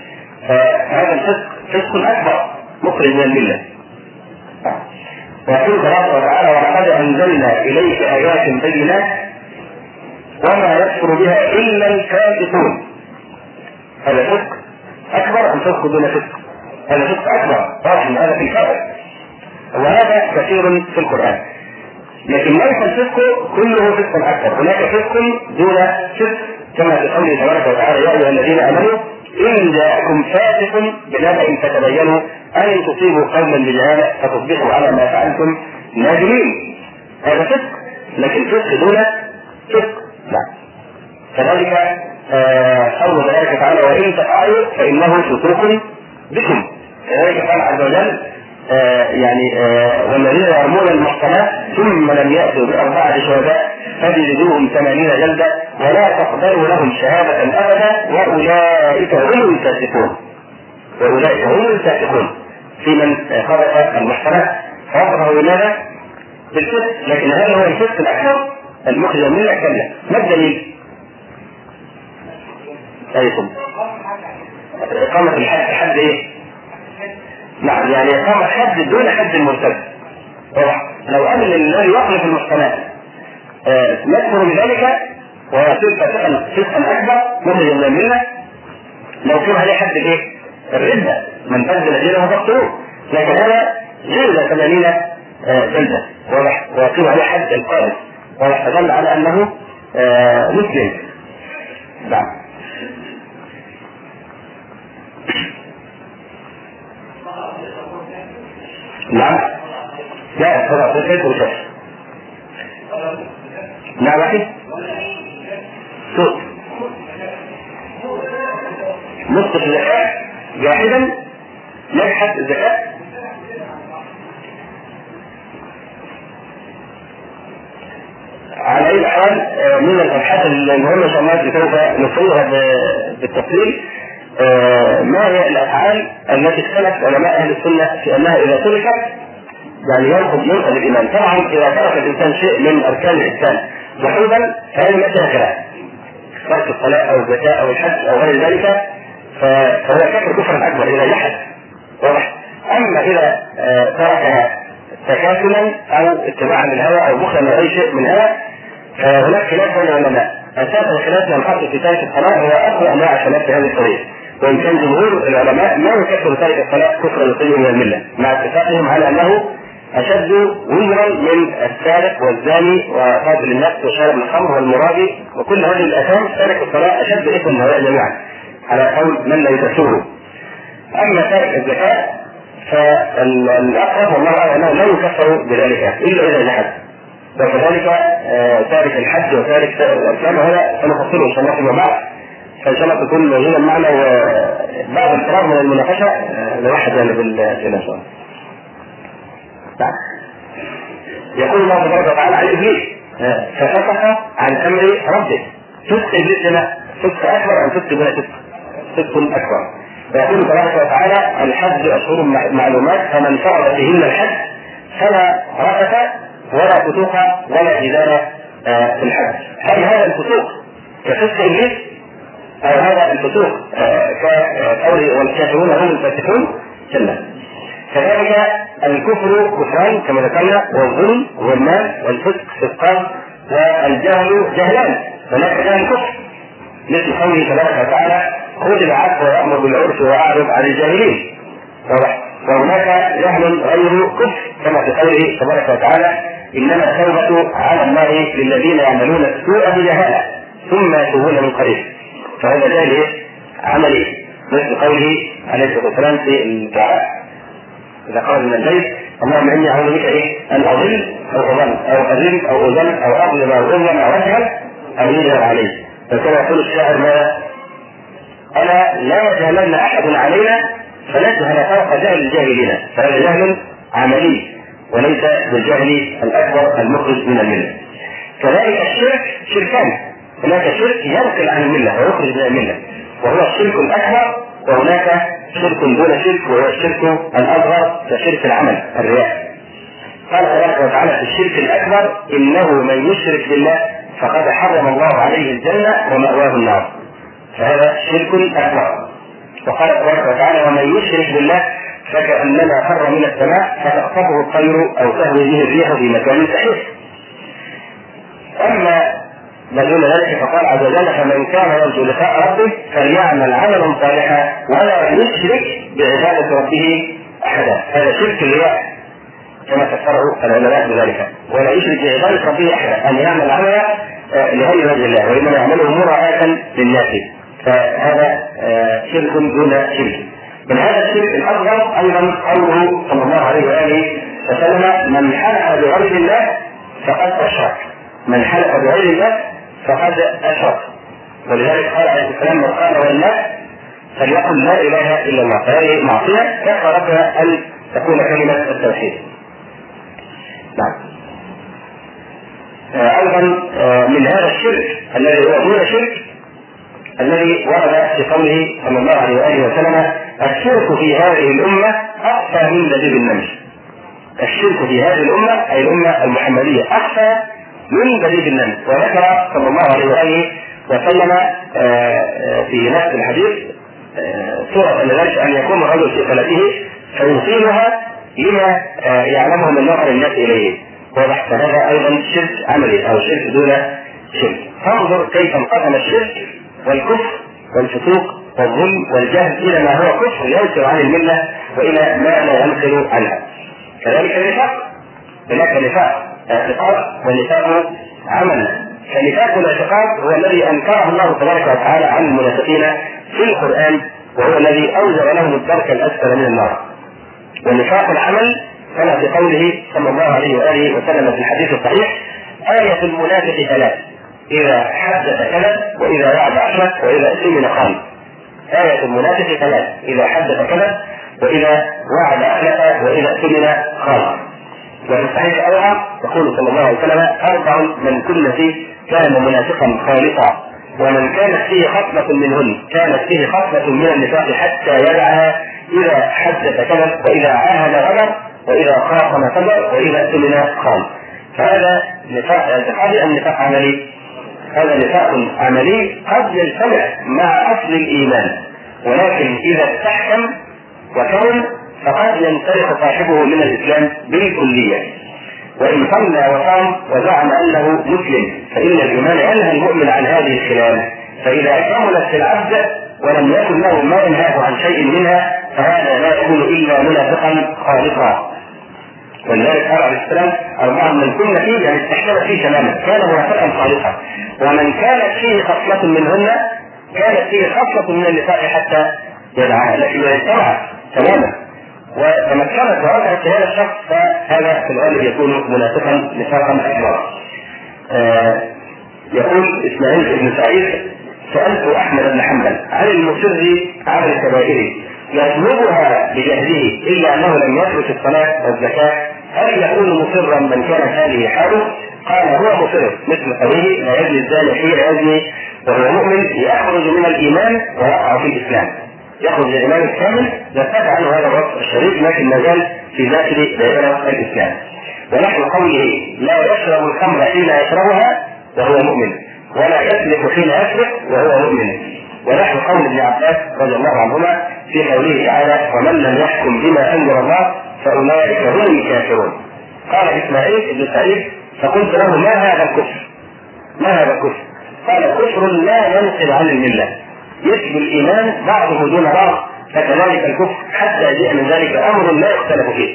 فهذا الفسق فسق اكبر مخرج من المله. ويقول تبارك وتعالى: ولقد انزلنا اليك ايات بينات وما يكفر بها الا الفاسقون. هذا فسق اكبر ام فسق دون فسق؟ هذا فسق اكبر واضح ان هذا في الكافر، وهذا كثير في القران. لكن ليس الفسق كله فسق اكبر، هناك فسق دون فسق، كما في قوله تبارك وتعالى: يا ايها الذين امنوا ان جاءكم فاسق بنبأ فتبينوا ان تصيبوا قوما بجهاله فتصبحوا على ما فعلتم نادمين. هذا فسق، لكن فسق دون فسق لا. كذلك قول الله تعالى: وان تفعلوا فانه فسوق بكم. كذلك قال عز وجل: آه يعني آه والذين يرمون المحصنات ثم لم يأتوا بأربعة شهداء فجلدوهم ثمانين جلدة ولا تقبلوا لهم شهادة أبدا وأولئك هم الفاسقون. وأولئك هم الفاسقون في من خرج المحصنات. فوصفه لماذا؟ بالفسق. لكن هل هو الفسق الأكبر المخرج من الملة؟ كلا. ما الدليل؟ أيكم إقامة الحد. حد إيه؟ نعم، يعني إقامة حد دون حد المرتد. لو قال الذي يخلف المحصنات نذكر بذلك ويصير فاسقا فسقا أكبر مخرج من الملة، لو كان عليه حد الايه؟ الردة، من بدل دينه فاقتلوه. لكن هذا جلد ثمانين جلدة ويقيم عليه حد القاذف ويحتمل على أنه مسلم. نعم. نعم. لا طبعا ده كيف وشف. نعم واحد صوت نصف الزكاة جاحدا يجحد الزكاة. على أي حال من الأبحاث المهمة إن شاء الله سوف نصيغها بالتفصيل ما هي الأفعال التي اختلف علماء أهل السنة في أنها إذا تركت يعني ينقض ينقض الإيمان. طبعا إذا ترك الإنسان شيء من أركان الإسلام وحودا فهذه مسألة خلاف، ترك الصلاة أو الزكاة أو الحج أو غير ذلك فهو كفر كفرا أكبر إذا جحد. واضح. أما إذا تركها تكاسلا أو اتباعا للهوى أو بخلا من أي شيء من هذا فهناك خلاف بين العلماء. أساس الخلاف ينحصر في تارك الصلاة هو أقوى أنواع الخلاف في هذه القضية، وإن كان جمهور العلماء ما يكفر تارك الصلاة كفرا يخرجه من الملة مع اتفاقهم على أنه أشد وزرا من السارق والزاني وقاتل النفس وشارب الخمر والمرابي وكل هذه الآثام. تارك الصلاة أشد إثما من هؤلاء جميعا على قول من لا يكفره. أما تارك الزكاة فالأقرب والله أعلم أنه لا يكفر بذلك إلا إذا جحد. وكذلك تارك الحج وتارك الأركان هذا سنفصله إن شاء الله فيما بعد، فإن شاء الله تكون موجودة معنا وبعد الفراغ من المناقشة نوحد يعني بالأسئلة إن شاء الله. يقول الله تبارك وتعالى عن إبليس ففسق عن أمر ربه. فسق إبليس هنا فسق أكبر أم فسق دون فسق؟ فسق أكبر. ويقول تبارك وتعالى الحج أشهر معلومات فمن فرض فيهن الحج فلا رفث ولا فسوق ولا جدال في الحج. هل هذا الفسوق كفسق إبليس أو هذا الفسوق كقوله والكافرون هم الفاسقون؟ كلا. كذلك الكفر كفران كما ذكرنا، والظلم ظلمان، والفسق فسقان، والجهل جهلان. هناك جهل كفر مثل قوله تبارك وتعالى خذ العفو وأمر بالعرف وأعرض عن الجاهلين. وهناك جهل غير كفر كما في قوله تبارك وتعالى إنما التوبة على الله للذين يعملون السوء بجهالة ثم يتوبون من قريب. فهذا جهل عملي مثل قوله عليه الصلاة والسلام في الدعاء إذا قال من البيت اللهم إني أعوذ بك إيه أن أضل أو أضل أو أذل أو أذل أو أظلم أو أظلم أو أجهل أو يجهل عليه. فكما يقول الشاعر ماذا؟ ألا لا يجهلن أحد علينا فنجهل فوق جهل الجاهلين. فهذا جهل عملي وليس بالجهل الأكبر المخرج من الملة. كذلك الشرك شركان، هناك شرك ينقل عن الملة ويخرج من الملة وهو الشرك الأكبر، وهناك شرك دون شرك وهو الشرك الأصغر كشرك العمل الرياء. قال تبارك وتعالى في الشرك الأكبر إنه من يشرك بالله فقد حرم الله عليه الجنة ومأواه النار. فهذا شرك أكبر. وقال تبارك وتعالى: ومن يشرك بالله فكأنما خر من السماء فتخطفه الطير أو تهوي به الريح في مكان سحيق. أما ما دون ذلك فقال عز وجل: فمن كان يرجو لقاء ربه فليعمل عملا صالحا ولا يشرك بعبادة ربه أحدا. هذا شرك الرياء كما فسره العلماء بذلك، ولا يشرك بعبادة ربه أحدا، أن يعمل عملا لغير وجه الله وإنما يعمله مراءة للناس، فهذا شرك دون شرك. من هذا الشرك الأصغر أيضا قوله صلى الله عليه وآله وسلم: من حلف بغير الله فقد أشرك. من حلف بغير الله فقد أشرك. ولذلك قال عليه السلام: من قال والله فليقل لا إله إلا الله. فهذه معصية كفى ربها أن تكون كلمة التوحيد. نعم. أيضا من هذا الشرك الذي هو دون شرك الذي ورد في قوله صلى الله عليه وآله وسلم: الشرك في هذه الأمة أخفى من دبيب النمل. الشرك في هذه الأمة أي الأمة المحمدية أخفى من دبيب النمل. وذكر صلى الله عليه وآله وسلم في نفس الحديث صورة لذلك أن يكون الرجل في صلاته فيصيبها لما يعلمه من نظر الناس إليه. وبحث هذا أيضا شرك عملي أو شرك دون شرك. فانظر كيف انقسم الشرك والكفر والفسوق والظلم والجهل إلى ما هو كفر ينكر عن الملة وإلى ما لا ينكر عنها. كذلك النفاق، هناك نفاق اعتقاد والنفاق عمل. فنفاق الاعتقاد هو الذي أنكره الله تبارك وتعالى عن المنافقين في القرآن، وهو الذي أوجب لهم الدرك الأسفل من النار. والنفاق العمل كما في قوله صلى الله عليه وآله وسلم في الحديث الصحيح: آية المنافق ثلاث: إذا حدث كذب، وإذا وعد أشرك، وإذا اؤتمن خان. آية المنافق ثلاث: إذا حدث كذب، وإذا وعد أشرك، وإذا اؤتمن خان. وفي الصحيح الآخر يقول صلى الله عليه وسلم: أربع من كن فيه كان منافقا خالصا، ومن كانت فيه خصلة منهن كانت فيه خصلة من النفاق حتى يدعها: إذا حدث كذب، وإذا عاهد غدر، وإذا خاصم فجر، وإذا اؤتمن خان. فهذا نفاق اعتقادي أم نفاق عملي؟ هذا نفاق عملي قد يجتمع مع أصل الإيمان، ولكن إذا استحكم وكون فقد ينسلخ صاحبه من الإسلام بالكلية. وإن صلى وصام وزعم أنه مسلم فإن الإيمان ينهى المؤمن عن هذه الخلال، فإذا كملت في العبد ولم يكن له ما ينهاه عن شيء منها فهذا لا يكون إلا منافقا خالصا. ولذلك قال عليه السلام: أربعة من كن فيه يعني استحكم فيه تماما كان منافقا خالصا، ومن كانت فيه خصلة منهن كانت فيه خصلة من النفاق حتى يدعها، لكن يجتمع تماما وتمكنت ورجعت هذا الشخص فهذا في الغالب يكون منافقا نفاقا اكبر. آه يقول اسماعيل بن سعيد: سألت أحمد بن حنبل عن المصر على الكبائر يطلبها بجهله إلا أنه لم يترك الصلاة والزكاة، هل يكون مصرا من كانت هذه حاله؟ قال: هو مصر مثل قوله: لا يجلي الزاني حين يزني وهو مؤمن يخرج من الإيمان ويقع في الإسلام. يخرج من الإيمان الكامل يرتفع عنه هذا الوصف الشريف، لكن ما زال في داخل دائرة الإسلام. ونحن قوله: لا يشرب الخمر حين يشربها وهو مؤمن، ولا يسرق حين يسرق وهو مؤمن. ونحن قول ابن عباس رضي الله عنهما في قوله تعالى: ومن لم يحكم بما أنزل الله فأولئك هم الكافرون. قال إسماعيل بن سعيد: فقلت له: ما هذا الكفر؟ ما هذا الكفر؟ قال: كفر لا ينقل عن الملة، يشبه الإيمان بعضه دون بعض، فكذلك الكفر حتى جاء من ذلك أمر لا يختلف فيه.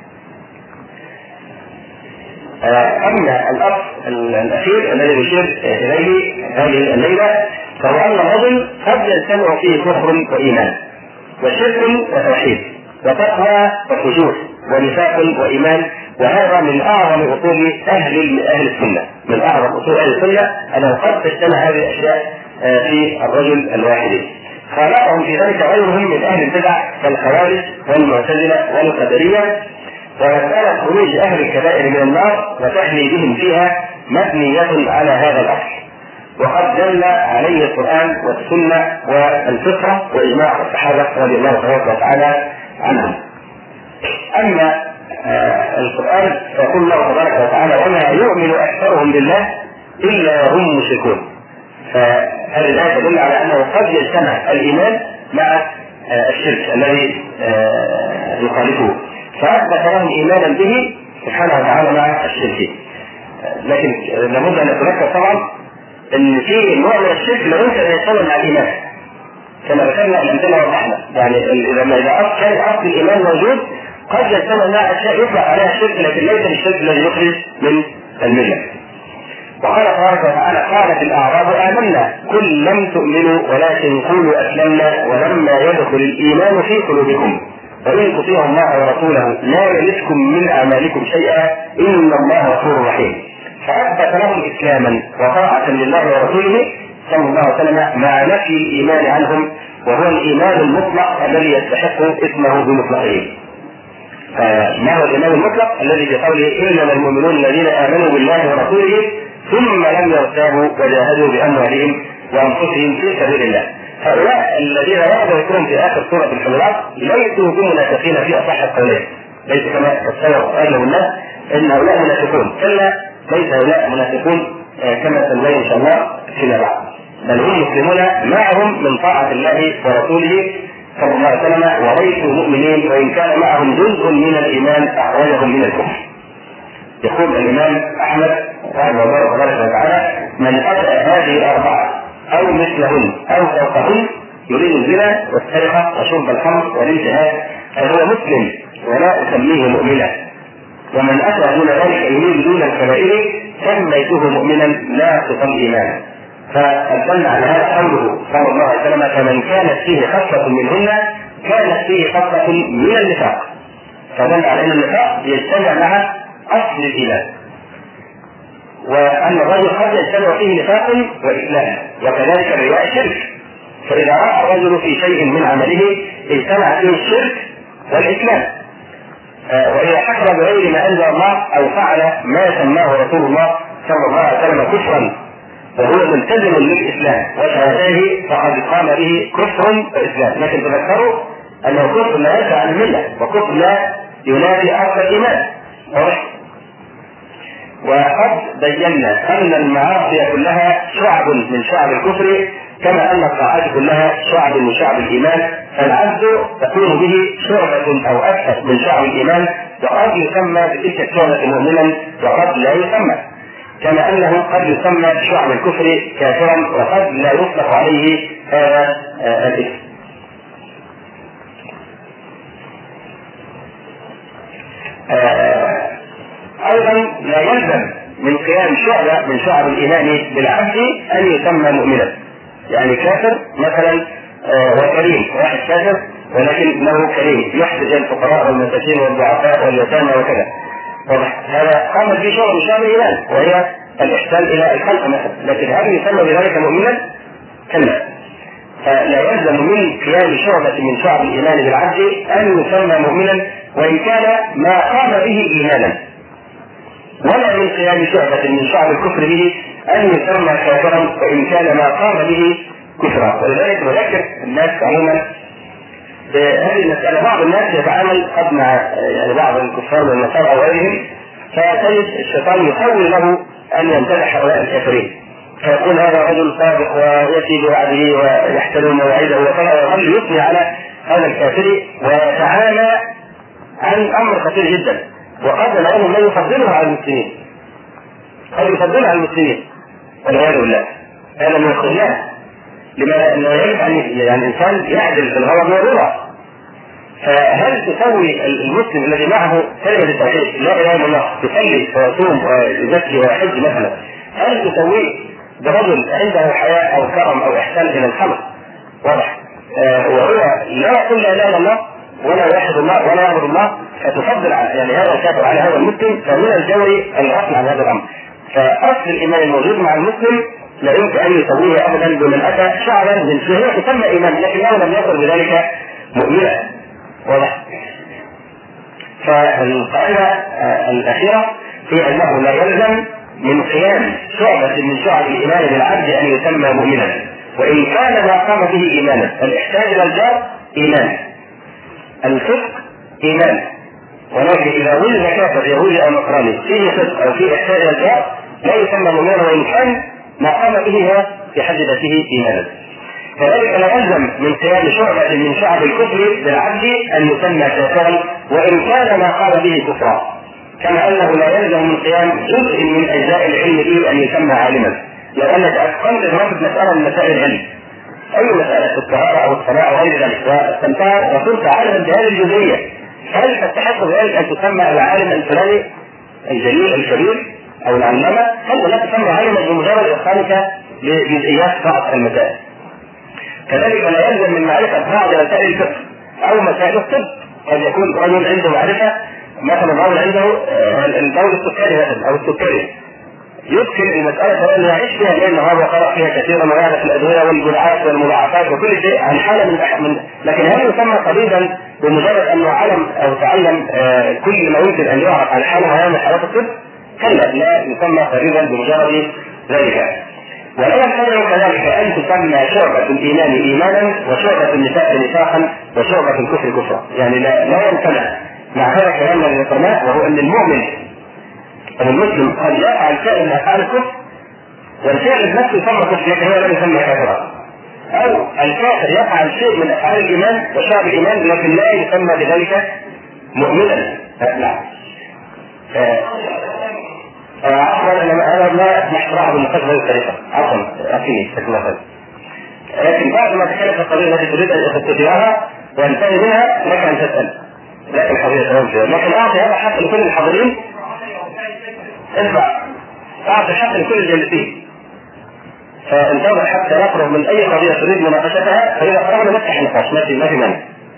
أما الأصل الأخير الذي يشير إليه هذه الليلة فهو أن الرجل قد يجتمع فيه كفر وإيمان وشرك وتوحيد وتقوى وفجور ونفاق وإيمان، وهذا من أعظم أصول أهل أهل السنة. من أعظم أصول أهل السنة أنه قد تجتمع هذه الأشياء في الرجل الواحد. خالفهم في ذلك غيرهم من أهل البدع كالخوارج والمعتزلة والقدرية. ومسألة خروج أهل الكبائر من النار وتحلي بهم فيها مبنية على هذا الأصل، وقد دل عليه القرآن والسنة والفطرة وإجماع الصحابة رضي الله تبارك وتعالى عنهم. أما آه القرآن فيقول الله تبارك وتعالى: وما يؤمن أكثرهم بالله إلا وهم مشركون. فهذه الآية تدل على أنه قد يجتمع الإيمان مع الشرك الذي يخالفه، فأثبت لهم إيمانا به سبحانه وتعالى مع الشرك. لكن لابد أن نتذكر طبعا أن في نوع من الشرك لا يمكن أن يتساوى مع الإيمان، كما ذكرنا الأمثلة وضحنا. يعني إذا إذا كان أصل الإيمان موجود قد يتساوى مع أشياء يطلق عليها الشرك، لكن ليس الشرك الذي يخرج من الملة. وقال تبارك وتعالى: قالت الأعراب آمنا قل لم تؤمنوا ولكن قولوا أسلمنا ولما يدخل الإيمان في قلوبكم وإن تطيعوا الله ورسوله لا يلدكم من أعمالكم شيئا إن الله غفور رحيم. فأثبت لهم إسلاما وطاعة لله ورسوله صلى الله عليه وسلم مع نفي الإيمان عنهم، وهو الإيمان المطلق الذي يستحق اسمه بمطلقه. ما هو الإيمان المطلق؟ الذي بقوله: إنما المؤمنون الذين آمنوا بالله ورسوله ثم لم يرتابوا وجاهدوا بأموالهم وأنفسهم في سبيل الله. هؤلاء الذين ورد ذكرهم في آخر سورة الحجرات ليسوا بمنافقين في أصح القولين، ليس كما تصور أغلب الناس أن هؤلاء منافقون، كلا ليس هؤلاء منافقون كما سنبين إن شاء الله فيما بعد، بل هم مسلمون معهم من طاعة الله ورسوله صلى الله عليه وسلم وليسوا مؤمنين، وإن كان معهم جزء من الإيمان أخرجهم من الكفر. يقول الإمام أحمد رحمه الله تبارك وتعالى: من أتى هذه الأربعة أو مثلهن أو فوقهن يريد الزنا والسرقة وشرب الخمر والانتهاك فهو مسلم ولا أسميه مؤمنا، ومن أتى دون ذلك يريد دون الكبائر سميته مؤمنا لا تصم إيمانا. فأدل على هذا قوله صلى الله عليه وسلم: فمن كانت فيه خصلة منهن كانت فيه خصلة من النفاق. فدل على أن النفاق يجتمع مع أصل الإيمان، وأن الرجل قد يجتمع فيه نفاق وإسلام، وكذلك الرياء شرك. فإذا رأى الرجل في شيء من عمله اجتمع فيه الشرك والإسلام، وإذا حكم بغير ما أنزل الله أو فعل ما سماه رسول الله صلى الله عليه وسلم كفرا وهو ملتزم للإسلام وشهادته فقد قام به كفر وإسلام. لكن تذكروا أنه كفر لا يدفع عن الملة، وكفر لا ينافي أصل الإيمان. وقد بينا أن المعاصي كلها شعب من شعب الكفر كما أن الطاعات كلها شعب من شعب الإيمان، فالعبد تكون به شعبة أو أكثر من شعب الإيمان، وقد يسمى بتلك الشعبة مؤمنا وقد لا يسمى، كما أنه قد يسمى بشعب الكفر كافرا وقد لا يطلق عليه هذا الاسم. أيضا لا يلزم من قيام شعبة من شعب الإيمان بالعبد أن يسمى مؤمنا. يعني كافر مثلا وكريم، واحد كافر ولكن له كريم يحسد الفقراء والمساكين والضعفاء واليتامى وكذا، هذا قامت به شعب من شعب الإيمان وهي الإحسان إلى الخلق مثلا، لكن هل يسمى بذلك مؤمنا؟ كلا. فلا يلزم من قيام شعبة من شعب الإيمان بالعبد أن يسمى مؤمنا وإن كان ما قام به إيمانا، ولا من قيام شعبة من شعب الكفر به أن يسمى كافرا وإن كان ما قام به كفرا. ولذلك نذكر الناس عموما بهذه المسألة. بعض الناس يتعامل قد مع يعني بعض الكفار والنصارى أو غيرهم، فتجد الشيطان يحاول له أن يمتدح هؤلاء الكافرين، فيقول هذا رجل صادق ويأتي بوعده ويحترم مواعيده وكذا، ويظل يثني على هذا الكافر ويتعالى عن أمر خطير جدا، وقد العلم لا يفضلها على المسلمين، قد يفضلها على المسلمين والعياذ بالله. هذا من الخذلان، لما أنه يجب أن يعني الإنسان يعدل في الغرض والرضا. فهل تسوي المسلم الذي معه كلمة التوحيد لا إله إلا الله يصلي ويصوم ويزكي ويحج مثلا، هل تسويه برجل عنده حياء أو كرم أو إحسان إلى الخلق واضح آه وهو لا يقول لا إله إلا الله ولا يوحد الله ولا يعبد الله، فتفضل يعني هذا الكافر على هذا المسلم، فمن الجور الغفل عن هذا الأمر. فأصل الإيمان الموجود مع المسلم لا يمكن أن يسويه أبدا بمن أتى شعبا من شهوة تسمى إيمان لكنه لم يكن بذلك مؤمنا واضح. فالقاعدة الأخيرة هي أنه لا يلزم من قيام شعبة من شعب الإيمان بالعبد أن يسمى مؤمنا وإن كان ما قام به إيمانا. الإحتاج إلى الجار إيمان، الفسق إيمان، ولكن إذا ولد كافر يهودي أو نصراني فيه فسق أو فيه إحتاج إلى الجار لا يسمى مؤمنا وإن كان ما قام به هو في حد ذاته إيمانا. كذلك لا يلزم من قيام شعبة من شعب الكفر بالعبد أن يسمى كافرا وإن كان ما قال به كفرا، كما أنه لا يلزم من قيام جزء من أجزاء العلم به أن يسمى عالما. لو أنك أتقنت دراسة مسألة من مسائل العلم، أي مسألة في الطهارة أو الصلاة أو غير ذلك، واستمتعت وصرت عالما بهذه الجزئية، هل تستحق ذلك أن تسمى العالم الفلاني الجليل الكبير أو العلامة؟ هل لا تسمى عالما بمجرد إتقانك لجزئيات بعض المسائل؟ كذلك لا يلزم من معرفة بعض مسائل الفقه أو مسائل الطب. قد يكون رجل عنده معرفة، مثلا رجل عنده البول السكري مثلا أو السكري، يدخل المسألة اللي يعيش فيها الليل نهار وقرأ فيها كثيرا ويعرف الأدوية والجرعات والمضاعفات وكل شيء عن حالة من, من لكن هل يسمى طبيبا بمجرد أنه علم أو تعلم آه كل ما يمكن أن يعرف عن حالة معينة من حالات الطب؟ كلا، لا يسمى طبيبا بمجرد ذلك. ولا يمكن كذلك أن تسمى شعبة الإيمان إيمانا وشعبة النفاق نفاقا وشعبة الكفر كفرا، يعني لا, لا يمتنع مع هذا كلام العلماء، وهو أن المؤمن أو المسلم قد يفعل فعل من أفعال الكفر والفعل نفسه يسمى كفر لكن هو لا يسمى كافرا، أو الكافر يفعل شيء من أفعال الإيمان وشعب الإيمان لكن لا يسمى بذلك مؤمنا. لا عفوا انا لا نشرح بالمقدمه التاريخيه عفوا اكيد شكل الله خير، لكن بعد ما تكلم القضيه التي تريد ان تستطيعها وانتهي منها لك ان تسال، لكن القضيه تمام فيها، لكن اعطي هذا حق لكل الحاضرين، اسمع اعطي حق لكل الجالسين، فانتظر حتى نخرج من اي قضيه تريد مناقشتها، فاذا قررنا نفتح النقاش ما في ما في مانع.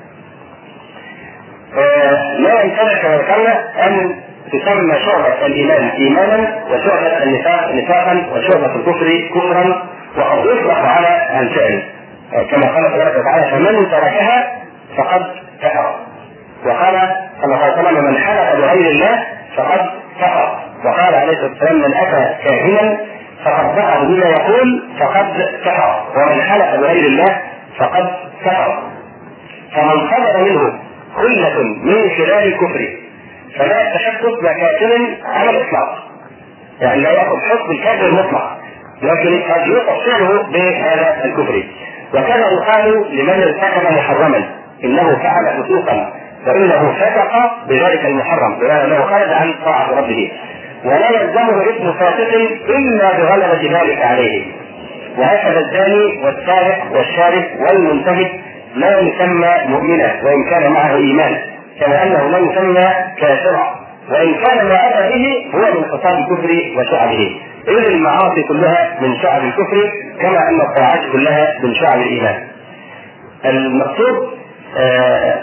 لا يمكن كما ذكرنا ان تسمى شعبة الإيمان إيمانا وشعبة النفاق نفاقا وشعبة الكفر كفرا، وقد يطلق على الفعل كما قال تبارك وتعالى فمن تركها فقد كفر، وقال صلى الله عليه وسلم من حلف بغير الله فقد كفر، وقال عليه الصلاة والسلام من أتى كاهنا فقد ذكر بما يقول فقد كفر، ومن حلف بغير الله فقد كفر. فمن صدر منه خلة من خلال الكفر فلا التشبث بكافر على الاطلاق، يعني لا ياخذ حكم الكافر المطلق، لكن قد يوصف فعله بهذا الكفر. وكان يقال لمن ارتكب محرما انه فعل فسوقا فانه فسق بذلك المحرم لانه خرج عن طاعه ربه، ولا يلزمه اسم فاسق الا بغلبه ذلك عليه. وهكذا الزاني والسارق والشارب والمنتهك لا يسمى مؤمنا وان كان معه ايمان، كما انه لا يسمى كافرا وان كان ما اتى به هو من خصال الكفر وشعبه. اذ المعاصي كلها من شعب الكفر كما ان الطاعات كلها من شعب الايمان. المقصود آه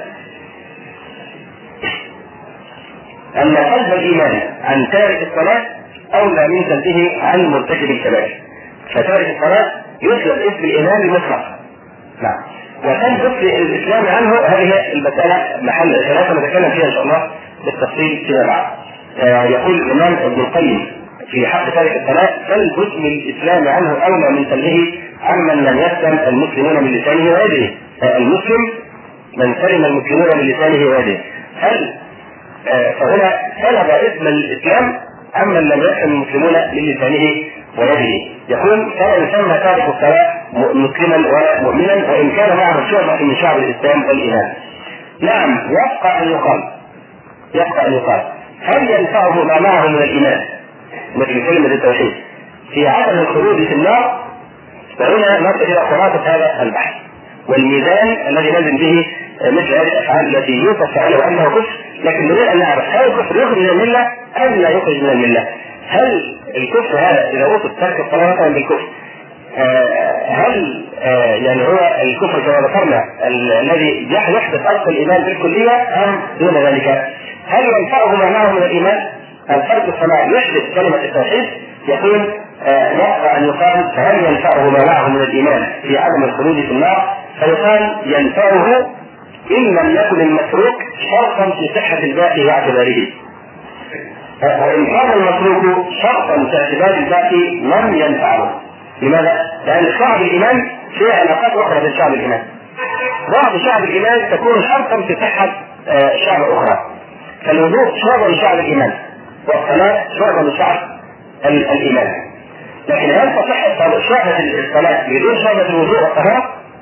ان سلب الايمان عن تارك الصلاه اولى من سلبه عن مرتكب الكبائر، فتارك الصلاه يسلب اسم الايمان المطلق. نعم. وكان ذكر الاسلام عنه هذه المساله محل الخلاف نتكلم فيها ان شاء الله بالتفصيل فيما بعد. آه يقول الامام ابن القيم في حق تارك الصلاه سلب اسم الاسلام عنه اولى من سلبه عمن لم يسلم المسلمون من لسانه ويده. آه المسلم من سلم المسلمون من لسانه ويده، هل آه فهنا سلب اسم الاسلام عمن لم يسلم المسلمون من لسانه ويده. يقول كان يسمى تارك الصلاه مسلما ومؤمنا وان كان معه شعبة من شعب الاسلام والايمان. نعم يبقى ان يقال يبقى ان يقال هل ينفعه ما معه من الايمان مثل كلمه التوحيد في عدم الخروج في النار؟ فهنا نصل الى خلاصه هذا البحث والميزان الذي نزل به مثل هذه الافعال التي يوصف فعله انه كفر، لكن نريد ان نعرف هل الكفر يخرج من المله ام لا يخرج من المله؟ هل الكفر هذا اذا وصف ترك الصلاه مثلا بالكفر آه هل آه يعني هو الكفر كما ذكرنا الذي يحدث اصل الايمان بالكليه ام دون ذلك؟ هل ينفعه ما معه من الايمان؟ هل ترك الصلاه يحدث كلمه التوحيد؟ يقول آه يبقى ان يقال فهل ينفعه ما معه من الايمان في عدم الخروج في النار؟ فيقال ينفعه ان لم يكن المتروك شرطا في صحه الباقي واعتباره، وان كان المتروك شرطا في اعتبار الباقي لم ينفعه. لماذا؟ لأن شعب الإيمان فيه علاقات أخرى بين شعب الإيمان. بعض شعب الإيمان تكون شرطا في صحة شعب أخرى، فالوضوء شعب من شعب الإيمان والصلاة شعب من شعب الإيمان. لكن هل تصح شعبة الصلاة بدون شعبة الوضوء والطهارة؟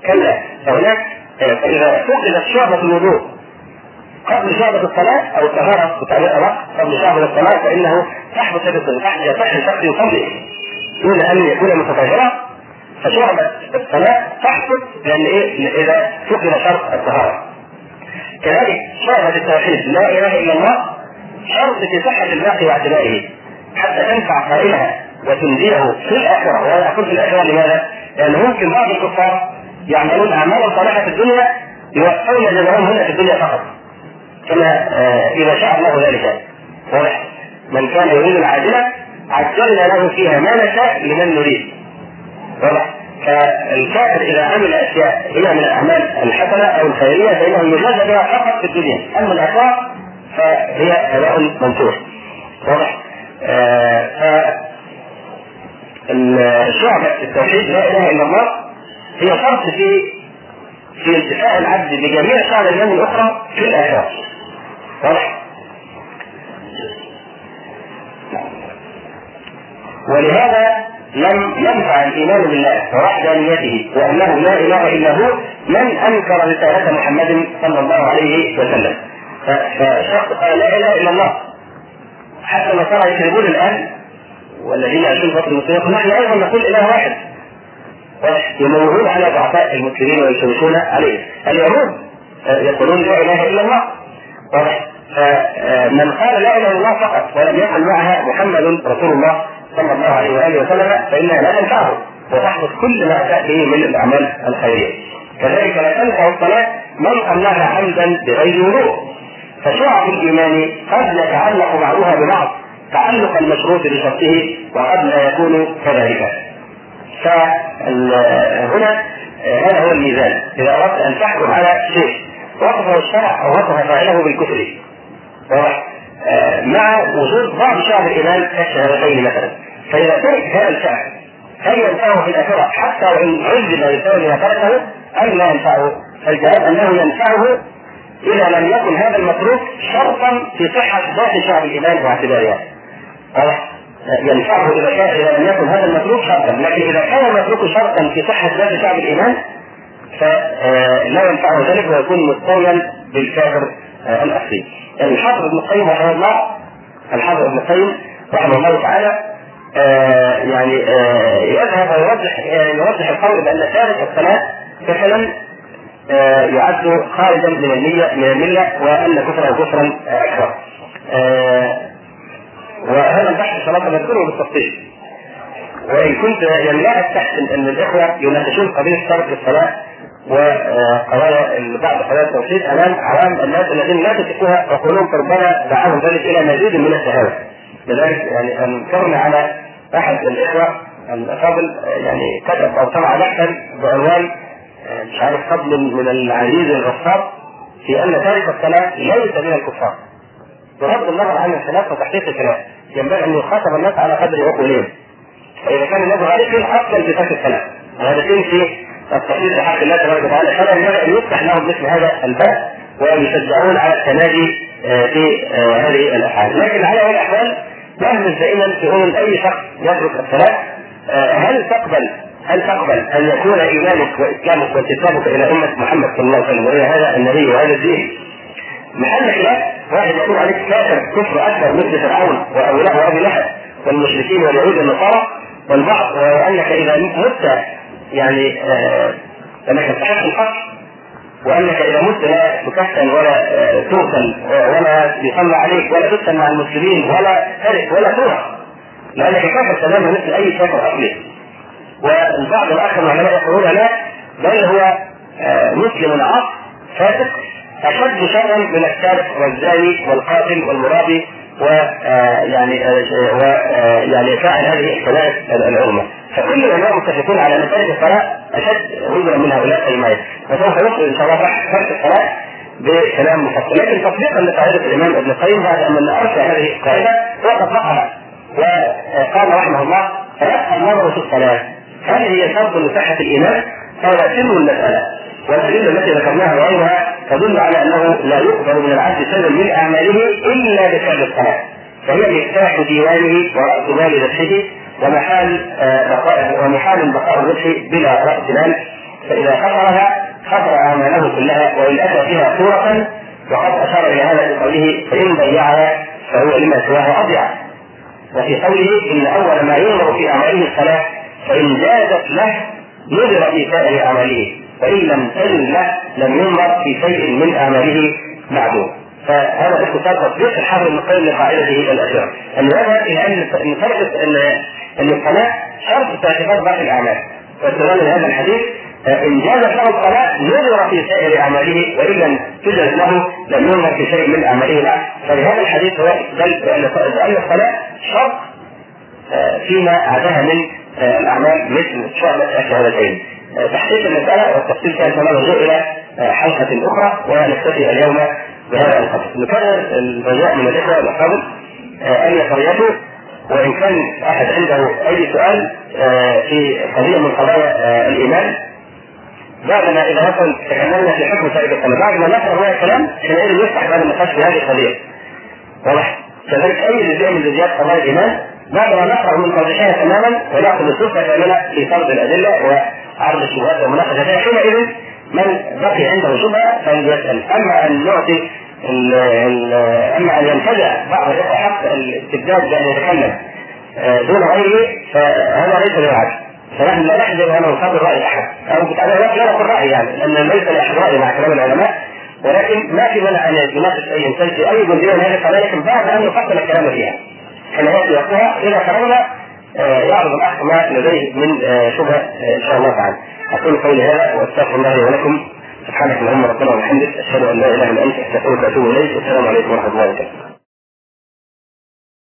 كلا، فهناك فإذا فقدت شعبة الوضوء قبل شعبة الصلاة أو الطهارة بطريقة وقت قبل شعبة الصلاة فإنه تحبط يصح الشخص يصلي دون أن يكون متطهرا، فشعبة الصلاة تحبط لأن إيه؟ إذا فقد شرط الطهارة. كذلك شعبة التوحيد لا إله إلا الله شرط في صحة الباقي واعتباره حتى تنفع قائلها وتنجيه في الآخرة. ولا أقول في الآخرة لماذا؟ لأن ممكن بعض الكفار يعملون أعمالا صالحة في الدنيا يوفون جزاهم هنا في الدنيا فقط، كما إذا شاء الله ذلك. واضح؟ من كان يريد العاجلة عجلنا له فيها ما نشاء لمن نريد. واضح؟ فالكافر إذا عمل أشياء هي من الأعمال الحسنة أو الخيرية فإنه يجازى بها فقط في الدنيا، أما الآخرة فهي هباء منثور. واضح؟ فالشعبة التوحيد لا إله إلا الله هي شرط في في انتفاع العبد بجميع شعب الإيمان الأخرى في الآخرة. واضح؟ ولهذا لم ينفع الإيمان بالله ووحدانيته وأنه لا إله إلا هو من أنكر رسالة محمد صلى الله عليه وسلم. فشخص قال لا إله إلا الله حتى ما صار يكذبون الآن والذين يعيشون في المسلمين نحن أيضا نقول إله واحد، يمرون على ضعفاء المسلمين ويشوشون عليه. اليهود يقولون لا إله إلا الله. فمن قال لا إله إلا الله فقط ولم يقل معها محمد رسول الله صلى الله عليه وآله وسلم فإنها لا تنفعه وتحدث كل ما أتى به من الأعمال الخيرية. كذلك لا تنفع الصلاة من صلاها عمدا بغير وضوء. فشعب الإيمان قد يتعلق بعضها ببعض تعلق المشروط بشرطه وقد لا يكون كذلك. فهنا هذا هو الميزان. إذا أردت أن تحكم على شيء وصفه الشرع أو وصف فاعله بالكفر مع وجود بعض شعب الإيمان كالشهادتين مثلا، فإذا ترك هذا الشعب هل ينفعه في الآخرة حتى وإن عذب بسبب ما تركه أم لا ينفعه؟ الجواب أنه ينفعه إذا لم يكن هذا المتروك شرطا في صحة ذات شعب الإيمان واعتبارها. ينفعه إذا كان إذا لم يكن هذا المتروك شرطا، لكن إذا كان المتروك شرطا في صحة ذات شعب الإيمان فلا ينفعه ذلك ويكون مستويا بالكافر الأصلي. الحافظ ابن القيم رحمه الله الحافظ ابن القيم رحمه الله تعالى آه يعني آه يذهب ويوضح آه يوضح القول بأن تارك الصلاة مثلا آه يعد خارجا من الملة من الملة وأن كفره كفرا أكبر. آه وهذا البحث صلاة نذكره بالتفصيل، وإن كنت يعني لا أستحسن أن الإخوة يناقشون قضية ترك الصلاة وقضايا بعض قضايا التوحيد أمام عوام الناس الذين لا تثقوها وقلوب ربما دعاهم ذلك إلى مزيد من الشهوات. لذلك يعني أنكرنا على أحد الإخوة الأفاضل يعني كتب أو طبع بحثا بعنوان مش عارف فضل من العزيز الغفار في أن تارك الصلاة ليس من الكفار. بغض النظر عن الخلاف وتحقيق الخلاف ينبغي أن يخاطب الناس على قدر عقولهم. فإذا كان الناس غالبين أفضل في ترك الصلاة وهذا في التقليد بحق الله تبارك وتعالى فلا ينبغي أن يفتح لهم مثل هذا الباب ويشجعون على التنادي في هذه الأحوال. لكن على هذه الأحوال نهمس دائما في أذن أي شخص يترك الصلاة هل تقبل هل تقبل أن يكون إيمانك وإسلامك وانتسابك إلى أمة محمد صلى الله عليه وسلم وإلى هذا النبي وهذا الدين محل خلاف؟ واحد يقول عليك كافر كفر أكبر مثل فرعون وأولاد وأبي لهب والمشركين واليهود والنصارى، والبعض وأنك إذا مت يعني آه أنك تستحق القتل وأنك إذا مت لا تكفن ولا آه تغسل ولا يصلى عليك ولا تدفن مع المسلمين ولا ترث ولا تورث لأنك كافر تماما مثل أي كافر أصلي. والبعض الآخر من العلماء يقولون لا بل هو آه مسلم عاص فاسق أشد شرا من السارق والزاني والقاتل والمرابي ويعني ويعني فاعل هذه الكبائر العظمى. فكل العلماء متفقون على ان ترك الصلاه اشد عذرا من هؤلاء الائمه، وسوف يدخل ان شاء الله ترك الصلاه بكلام مفصل. لكن تطبيقا لقاعده الامام ابن القيم بعد ان ارسل هذه القاعده وطبقها وقال رحمه الله فيبقى النظر في الصلاه هل هي شرط لصحه الايمان او يتم المساله؟ والدليل التي ذكرناها وغيرها تدل على انه لا يقبل من العبد شيء من اعماله الا بفعل الصلاه، فهي مفتاح ديوانه وراس مال ربحه ومحال بقاء ومحال بقاء الربح بلا راس مال فإذا خسرها خسر أعماله كلها وإن أتى فيها صورة، وقد أشار إلى هذا بقوله فإن ضيعها فهو لما سواها أضيع. وفي قوله إن أول ما ينظر في أعماله الصلاة فإن جازت له نظر في سائر أعماله وإن لم تجز له لم ينظر في شيء من أعماله بعده. فهذا باختصار تطبيق الحافظ ابن القيم لقاعدته الأخيرة، أن هذا إلى أن فرق أن الصلاة شرط في اعتبار باقي الأعمال. واستدل هذا الحديث إن جازت له الصلاة نظر في سائر أعماله وإن لم تجز له لم ينظر في شيء من أعماله لا. فلهذا الحديث هو دل بأن الصلاة شرط فيما عداها من الأعمال مثل شعبة الشهادتين. تحقيق المسألة والتفصيل كان كما نرجع إلى حلقة أخرى، ونكتفي اليوم بهذا القدر. نكرر الرجاء من الإخوة والأفاضل أن يتريثوا، وإن كان أحد عنده أي سؤال في قضية من قضايا الإيمان بعدما إذا مثلا تكلمنا في حكم سائر الصلاة بعد ما نقرأ هذا الكلام حينئذ يفتح باب النقاش في هذه القضية. واضح؟ كذلك أي جزء من جزئيات قضايا الإيمان بعد ما نقرأ من توضيحها تماما ونأخذ السلطة كاملة في فرض الأدلة وعرض الشبهات ومناقشتها، حينئذ من بقي عنده شبهة فليسأل. أما أن نعطي أما أن ينتزع بعض الإخوة حق الاستبداد بأن يتكلم دون غيره فهذا ليس بالعدل. فنحن لا نحذر أن نقابل رأي أحد أو بالتالي لا نقول رأي، يعني أن ليس لأحد رأي مع كلام العلماء، ولكن ما في مانع أن يناقش أي إنسان في أي جزئية من هذه القضايا، لكن بعد أن يفصل الكلام فيها. حين يأتي وقتها إذا فرغنا يعرض الأخ ما لديه من شبهة إن شاء الله تعالى. أقول قولي هذا وأستغفر الله لي ولكم. سبحانك اللهم ربنا وبحمدك، أشهد أن لا إله إلا أنت، أستغفرك وأتوب إليك، والسلام عليكم ورحمة الله وبركاته.